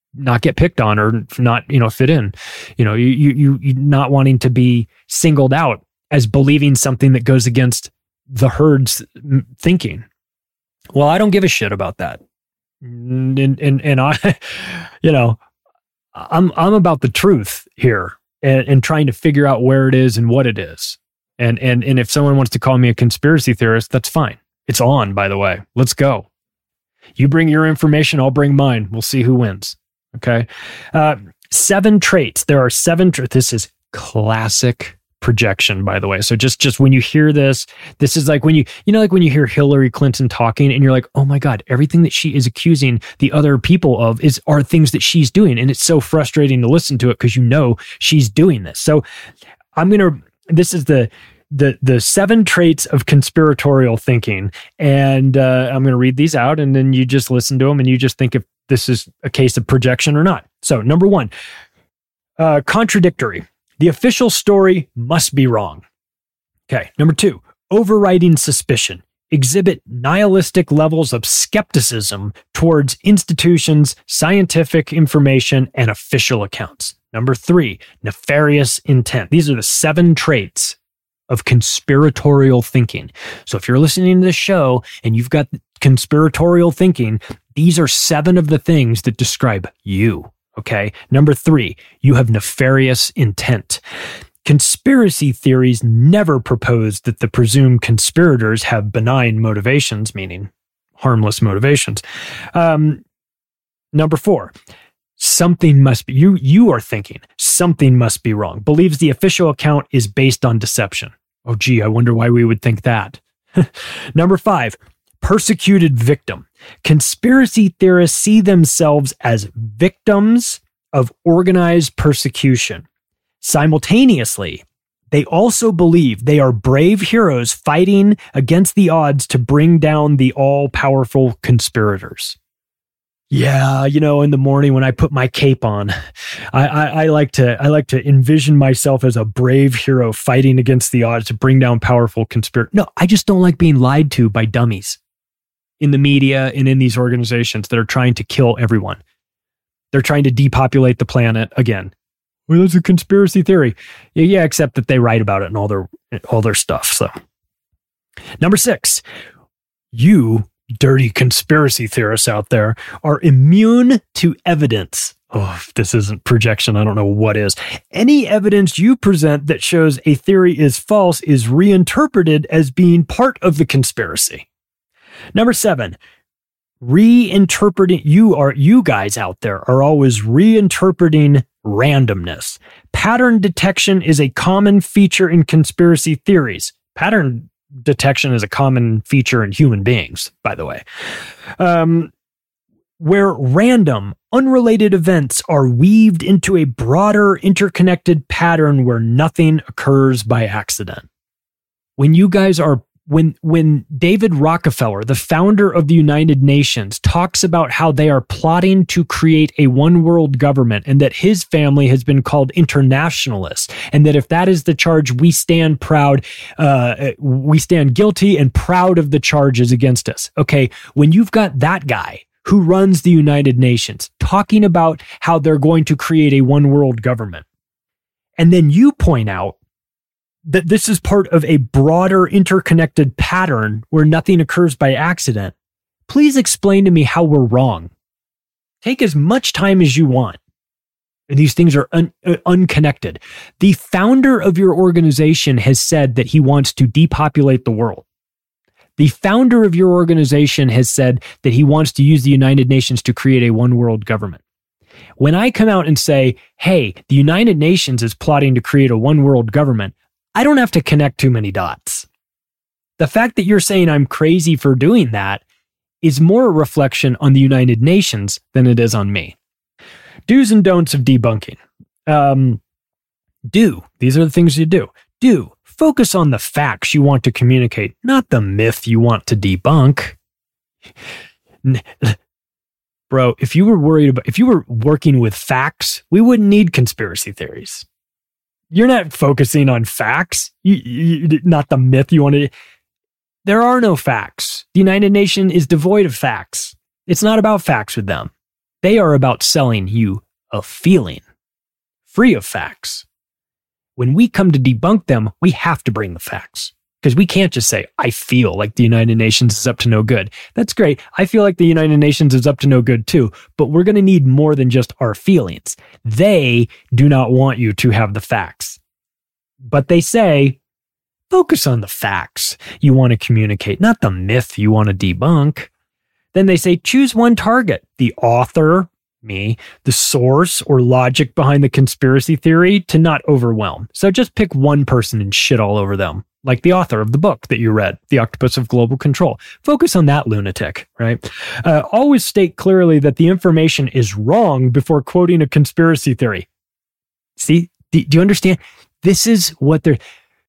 not get picked on or not, you know, fit in. You know, you you you not wanting to be singled out as believing something that goes against the herd's thinking. Well, I don't give a shit about that. And and and I, you know, I'm I'm about the truth here and, and trying to figure out where it is and what it is. And and and if someone wants to call me a conspiracy theorist, that's fine. It's on, by the way. Let's go. You bring your information, I'll bring mine. We'll see who wins. Okay. Uh, seven traits. There are seven. Tra- this is classic projection, by the way. So just, just when you hear this, this is like when you, you know, like when you hear Hillary Clinton talking and you're like, oh my God, everything that she is accusing the other people of is, are things that she's doing. And it's so frustrating to listen to it because you know she's doing this. So I'm going to, this is the, the, the seven traits of conspiratorial thinking. And uh, I'm going to read these out and then you just listen to them and you just think if this is a case of projection or not. So number one, uh, contradictory. The official story must be wrong. Okay. Number two, overriding suspicion. Exhibit nihilistic levels of skepticism towards institutions, scientific information, and official accounts. Number three, nefarious intent. These are the seven traits of conspiratorial thinking. So if you're listening to this show and you've got conspiratorial thinking, these are seven of the things that describe you. Okay. Number three, you have nefarious intent. Conspiracy theories never propose that the presumed conspirators have benign motivations, meaning harmless motivations. Um, number four, something must be, you, you are thinking something must be wrong. Believes the official account is based on deception. Oh, gee, I wonder why we would think that. Number five, persecuted victim. Conspiracy theorists see themselves as victims of organized persecution. Simultaneously, they also believe they are brave heroes fighting against the odds to bring down the all-powerful conspirators. Yeah, you know, in the morning when I put my cape on, I, I, I like to I like to envision myself as a brave hero fighting against the odds to bring down powerful conspirators. No, I just don't like being lied to by dummies in the media and in these organizations that are trying to kill everyone. They're trying to depopulate the planet again. Well, that's a conspiracy theory. Yeah, yeah, except that they write about it in all their all their stuff. So, number six, you dirty conspiracy theorists out there are immune to evidence. Oh, if this isn't projection, I don't know what is. Any evidence you present that shows a theory is false is reinterpreted as being part of the conspiracy. Number seven, reinterpreting. You are, you guys out there are always reinterpreting randomness. Pattern detection is a common feature in conspiracy theories. Pattern detection is a common feature in human beings, by the way. Um, where random, unrelated events are weaved into a broader, interconnected pattern where nothing occurs by accident. When you guys are When when David Rockefeller, the founder of the United Nations, talks about how they are plotting to create a one world government and that his family has been called internationalists, and that if that is the charge, we stand proud, uh, we stand guilty and proud of the charges against us. Okay, when you've got that guy who runs the United Nations talking about how they're going to create a one world government, and then you point out that this is part of a broader interconnected pattern where nothing occurs by accident, please explain to me how we're wrong. Take as much time as you want. And these things are un- uh, unconnected. The founder of your organization has said that he wants to depopulate the world. The founder of your organization has said that he wants to use the United Nations to create a one world government. When I come out and say, hey, the United Nations is plotting to create a one world government, I don't have to connect too many dots. The fact that you're saying I'm crazy for doing that is more a reflection on the United Nations than it is on me. Do's and don'ts of debunking. Um, do. These are the things you do. Do. Focus on the facts you want to communicate, not the myth you want to debunk. Bro, if you were worried about, if you were working with facts, we wouldn't need conspiracy theories. You're not focusing on facts, you, you, not the myth you want to. There are no facts. The United Nations is devoid of facts. It's not about facts with them. They are about selling you a feeling, free of facts. When we come to debunk them, we have to bring the facts. Because we can't just say, I feel like the United Nations is up to no good. That's great. I feel like the United Nations is up to no good too. But we're going to need more than just our feelings. They do not want you to have the facts. But they say, focus on the facts you want to communicate, not the myth you want to debunk. Then they say, choose one target, the author, me, the source or logic behind the conspiracy theory, to not overwhelm. So just pick one person and shit all over them. Like the author of the book that you read, The Octopus of Global Control. Focus on that lunatic, right? Uh, always state clearly that the information is wrong before quoting a conspiracy theory. See, do, do you understand? This is what they're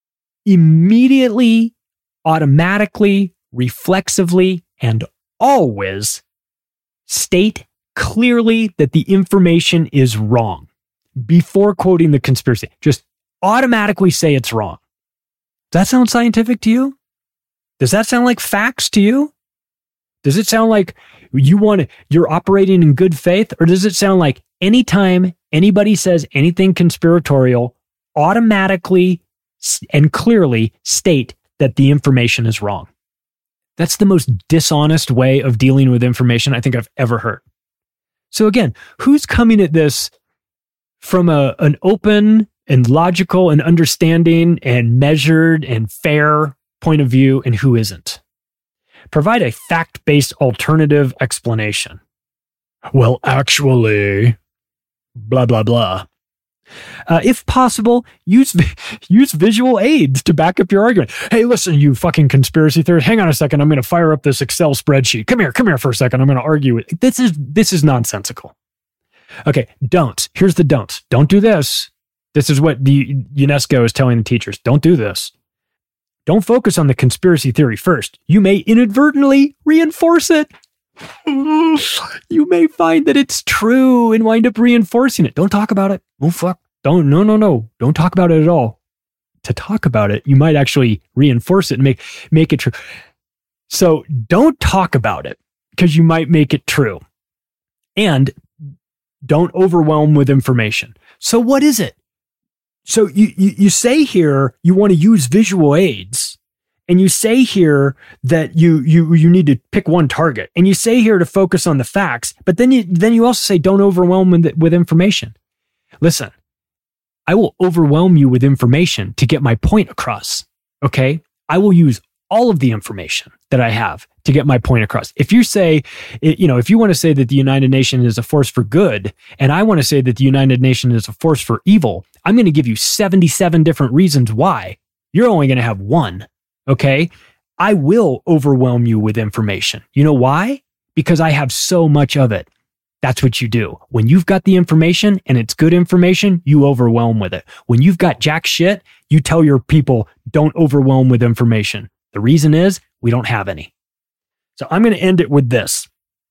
immediately, automatically, reflexively, and always state clearly that the information is wrong before quoting the conspiracy. Just automatically say it's wrong. Does that sound scientific to you? Does that sound like facts to you? Does it sound like you want to, you're operating in good faith? Or does it sound like anytime anybody says anything conspiratorial, automatically and clearly state that the information is wrong? That's the most dishonest way of dealing with information I think I've ever heard. So again, who's coming at this from a, an open and logical and understanding and measured and fair point of view, and who isn't? Provide a fact-based alternative explanation. Well, actually, blah, blah, blah. Uh, if possible, use use visual aids to back up your argument. Hey, listen, you fucking conspiracy theorist, hang on a second. I'm going to fire up this Excel spreadsheet. Come here, come here for a second. I'm going to argue it. This is, this is nonsensical. Okay, don't. Here's the don'ts. Don't do this. This is what the UNESCO is telling the teachers. Don't do this. Don't focus on the conspiracy theory first. You may inadvertently reinforce it. You may find that it's true and wind up reinforcing it. Don't talk about it. Oh, fuck. Don't, no, no, no. Don't talk about it at all. To talk about it, you might actually reinforce it and make, make it true. So don't talk about it because you might make it true. And don't overwhelm with information. So what is it? So you, you, you say here you want to use visual aids, and you say here that you, you, you need to pick one target, and you say here to focus on the facts, but then you, then you also say don't overwhelm with, with information. Listen, I will overwhelm you with information to get my point across. Okay. I will use all of the information that I have to get my point across. If you say, you know, if you want to say that the United Nations is a force for good, and I want to say that the United Nations is a force for evil, I'm going to give you seventy-seven different reasons why. You're only going to have one. Okay. I will overwhelm you with information. You know why? Because I have so much of it. That's what you do. When you've got the information and it's good information, you overwhelm with it. When you've got jack shit, you tell your people, don't overwhelm with information. The reason is we don't have any. So I'm going to end it with this.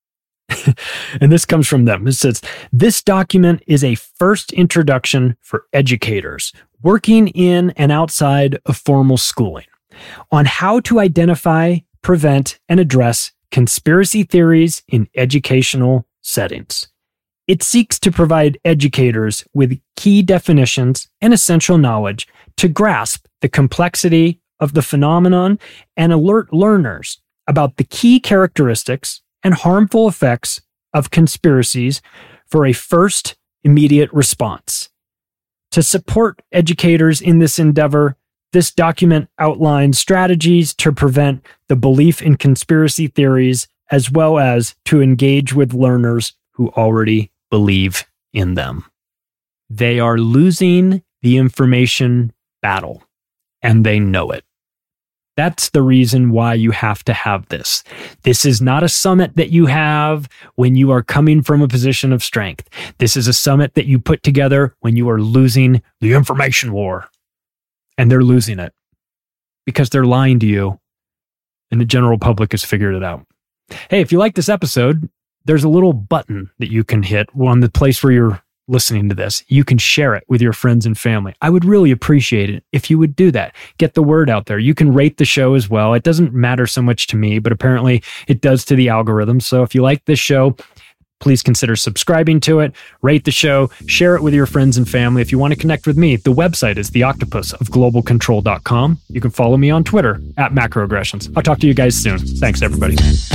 And this comes from them. It says, this document is a first introduction for educators working in and outside of formal schooling on how to identify, prevent, and address conspiracy theories in educational settings. It seeks to provide educators with key definitions and essential knowledge to grasp the complexity of the phenomenon and alert learners about the key characteristics and harmful effects of conspiracies for a first immediate response. To support educators in this endeavor, this document outlines strategies to prevent the belief in conspiracy theories, as well as to engage with learners who already believe in them. They are losing the information battle, and they know it. That's the reason why you have to have this. This is not a summit that you have when you are coming from a position of strength. This is a summit that you put together when you are losing the information war. And they're losing it because they're lying to you, and the general public has figured it out. Hey, if you like this episode, there's a little button that you can hit on the place where you're listening to this. You can share it with your friends and family. I would really appreciate it if you would do that. Get the word out there. You can rate the show as well. It doesn't matter so much to me, but apparently it does to the algorithm. So if you like this show, please consider subscribing to it, rate the show, share it with your friends and family. If you want to connect with me, the website is the octopus of global control dot com. You can follow me on Twitter at macroaggressions. I'll talk to you guys soon. Thanks, everybody.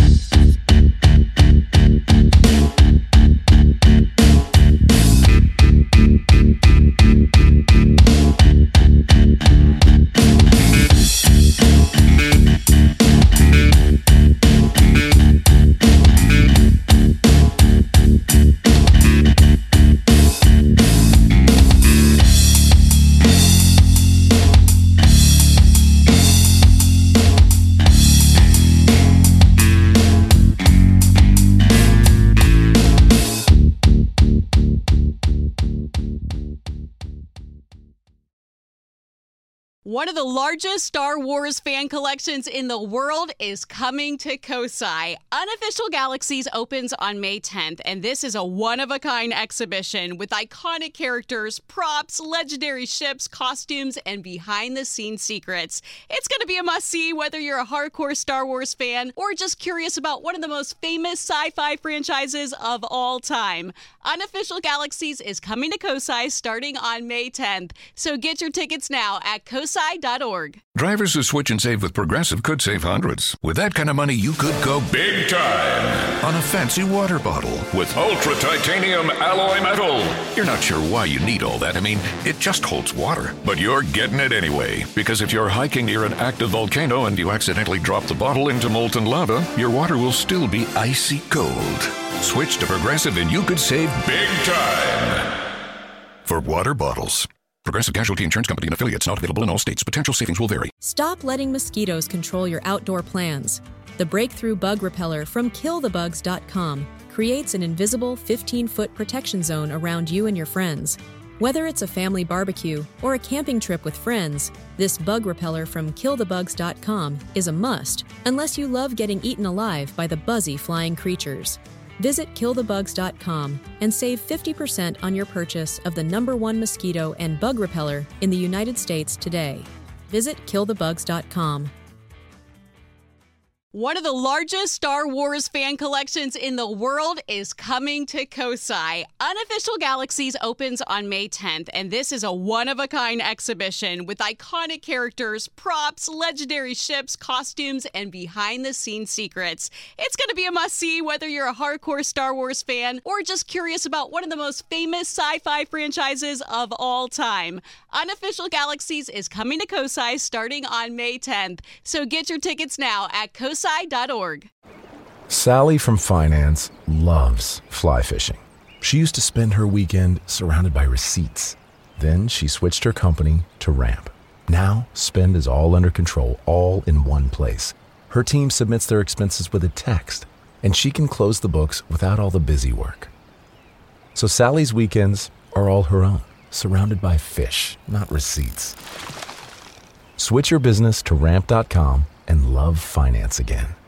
One of the largest Star Wars fan collections in the world is coming to Kosai. Unofficial Galaxies opens on May tenth, and this is a one-of-a-kind exhibition with iconic characters, props, legendary ships, costumes, and behind-the-scenes secrets. It's going to be a must-see whether you're a hardcore Star Wars fan or just curious about one of the most famous sci-fi franchises of all time. Unofficial Galaxies is coming to Kosai starting on May tenth, so get your tickets now at kosai dot org. Drivers who switch and save with Progressive could save hundreds. With that kind of money, you could go big time on a fancy water bottle with ultra titanium alloy metal. You're not sure why you need all that. I mean, it just holds water. But you're getting it anyway. Because if you're hiking near an active volcano and you accidentally drop the bottle into molten lava, your water will still be icy cold. Switch to Progressive and you could save big time. For water bottles. Progressive Casualty Insurance Company and affiliates, not available in all states. Potential savings will vary. Stop letting mosquitoes control your outdoor plans. The breakthrough bug repeller from kill the bugs dot com creates an invisible fifteen-foot protection zone around you and your friends. Whether it's a family barbecue or a camping trip with friends, this bug repeller from kill the bugs dot com is a must, unless you love getting eaten alive by the buzzy flying creatures. Visit kill the bugs dot com and save fifty percent on your purchase of the number one mosquito and bug repeller in the United States today. Visit kill the bugs dot com. One of the largest Star Wars fan collections in the world is coming to Kosai. Unofficial Galaxies opens on May tenth, and this is a one-of-a-kind exhibition with iconic characters, props, legendary ships, costumes, and behind-the-scenes secrets. It's going to be a must-see whether you're a hardcore Star Wars fan or just curious about one of the most famous sci-fi franchises of all time. Unofficial Galaxies is coming to Kosai starting on May tenth, so get your tickets now at kosai dot org. Sally from finance loves fly fishing. She used to spend her weekend surrounded by receipts. Then she switched her company to Ramp. Now, spend is all under control, all in one place. Her team submits their expenses with a text, and she can close the books without all the busy work. So Sally's weekends are all her own, surrounded by fish, not receipts. Switch your business to ramp dot com and love finance again.